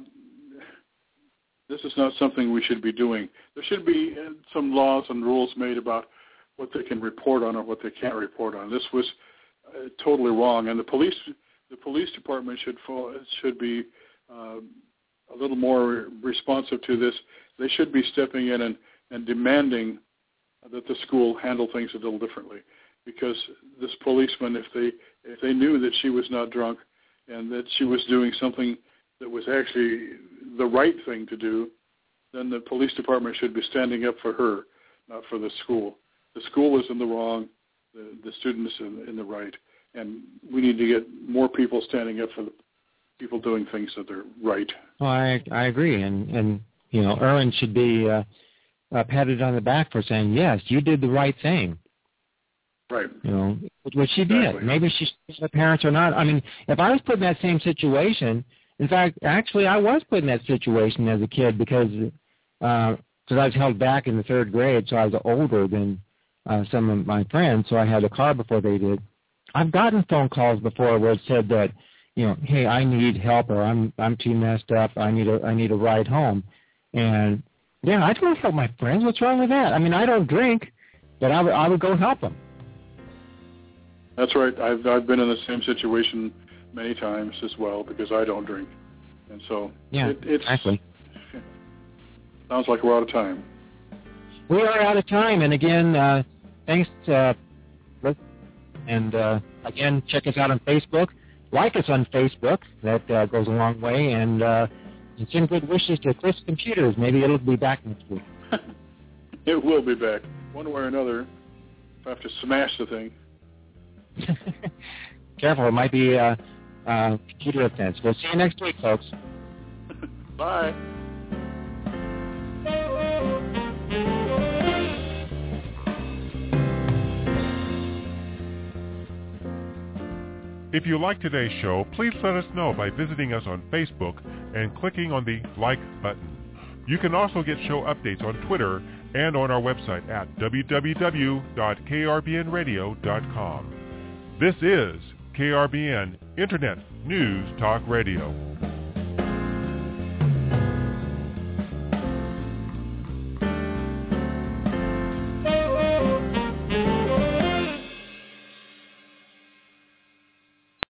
this is not something we should be doing. There should be some laws and rules made about what they can report on or what they can't report on. This was uh, totally wrong, and the police the police department should fall, should be uh, a little more responsive to this. They should be stepping in and, and demanding that the school handle things a little differently, because this policeman, if they if they knew that she was not drunk and that she was doing something that was actually the right thing to do, then the police department should be standing up for her, not for the school. The school is in the wrong, the, the student is in, in the right, and we need to get more people standing up for the people doing things that are right. Well, I I agree, and and you know, Irwin should be uh, uh, patted on the back for saying, yes, you did the right thing. Right. You know, which she exactly. did. Maybe she's her parents or not. I mean, if I was put in that same situation, in fact, actually, I was put in that situation as a kid because uh, cause I was held back in the third grade, so I was older than uh, some of my friends, so I had a car before they did. I've gotten phone calls before where it said that, you know, hey, I need help, or I'm I'm too messed up. I need a I need a ride home, and yeah, I'd go help my friends. What's wrong with that? I mean, I don't drink, but I would I would go help them. That's right. I've I've been in the same situation many times as well because I don't drink, and so yeah, it, it's exactly. Sounds like we're out of time. We are out of time, and again, uh, thanks. Uh, and uh, again, check us out on Facebook. Like us on Facebook. That uh, goes a long way, and uh, send good wishes to Chris Computers. Maybe it'll be back next week. It will be back, one way or another. I have to smash the thing. Careful, it might be a uh, uh, computer offense. We'll see you next week, folks. Bye. If you like today's show, please let us know by visiting us on Facebook and clicking on the like button. You can also get show updates on Twitter and on our website at w w w dot k r b n radio dot com. This is K R B N Internet News Talk Radio.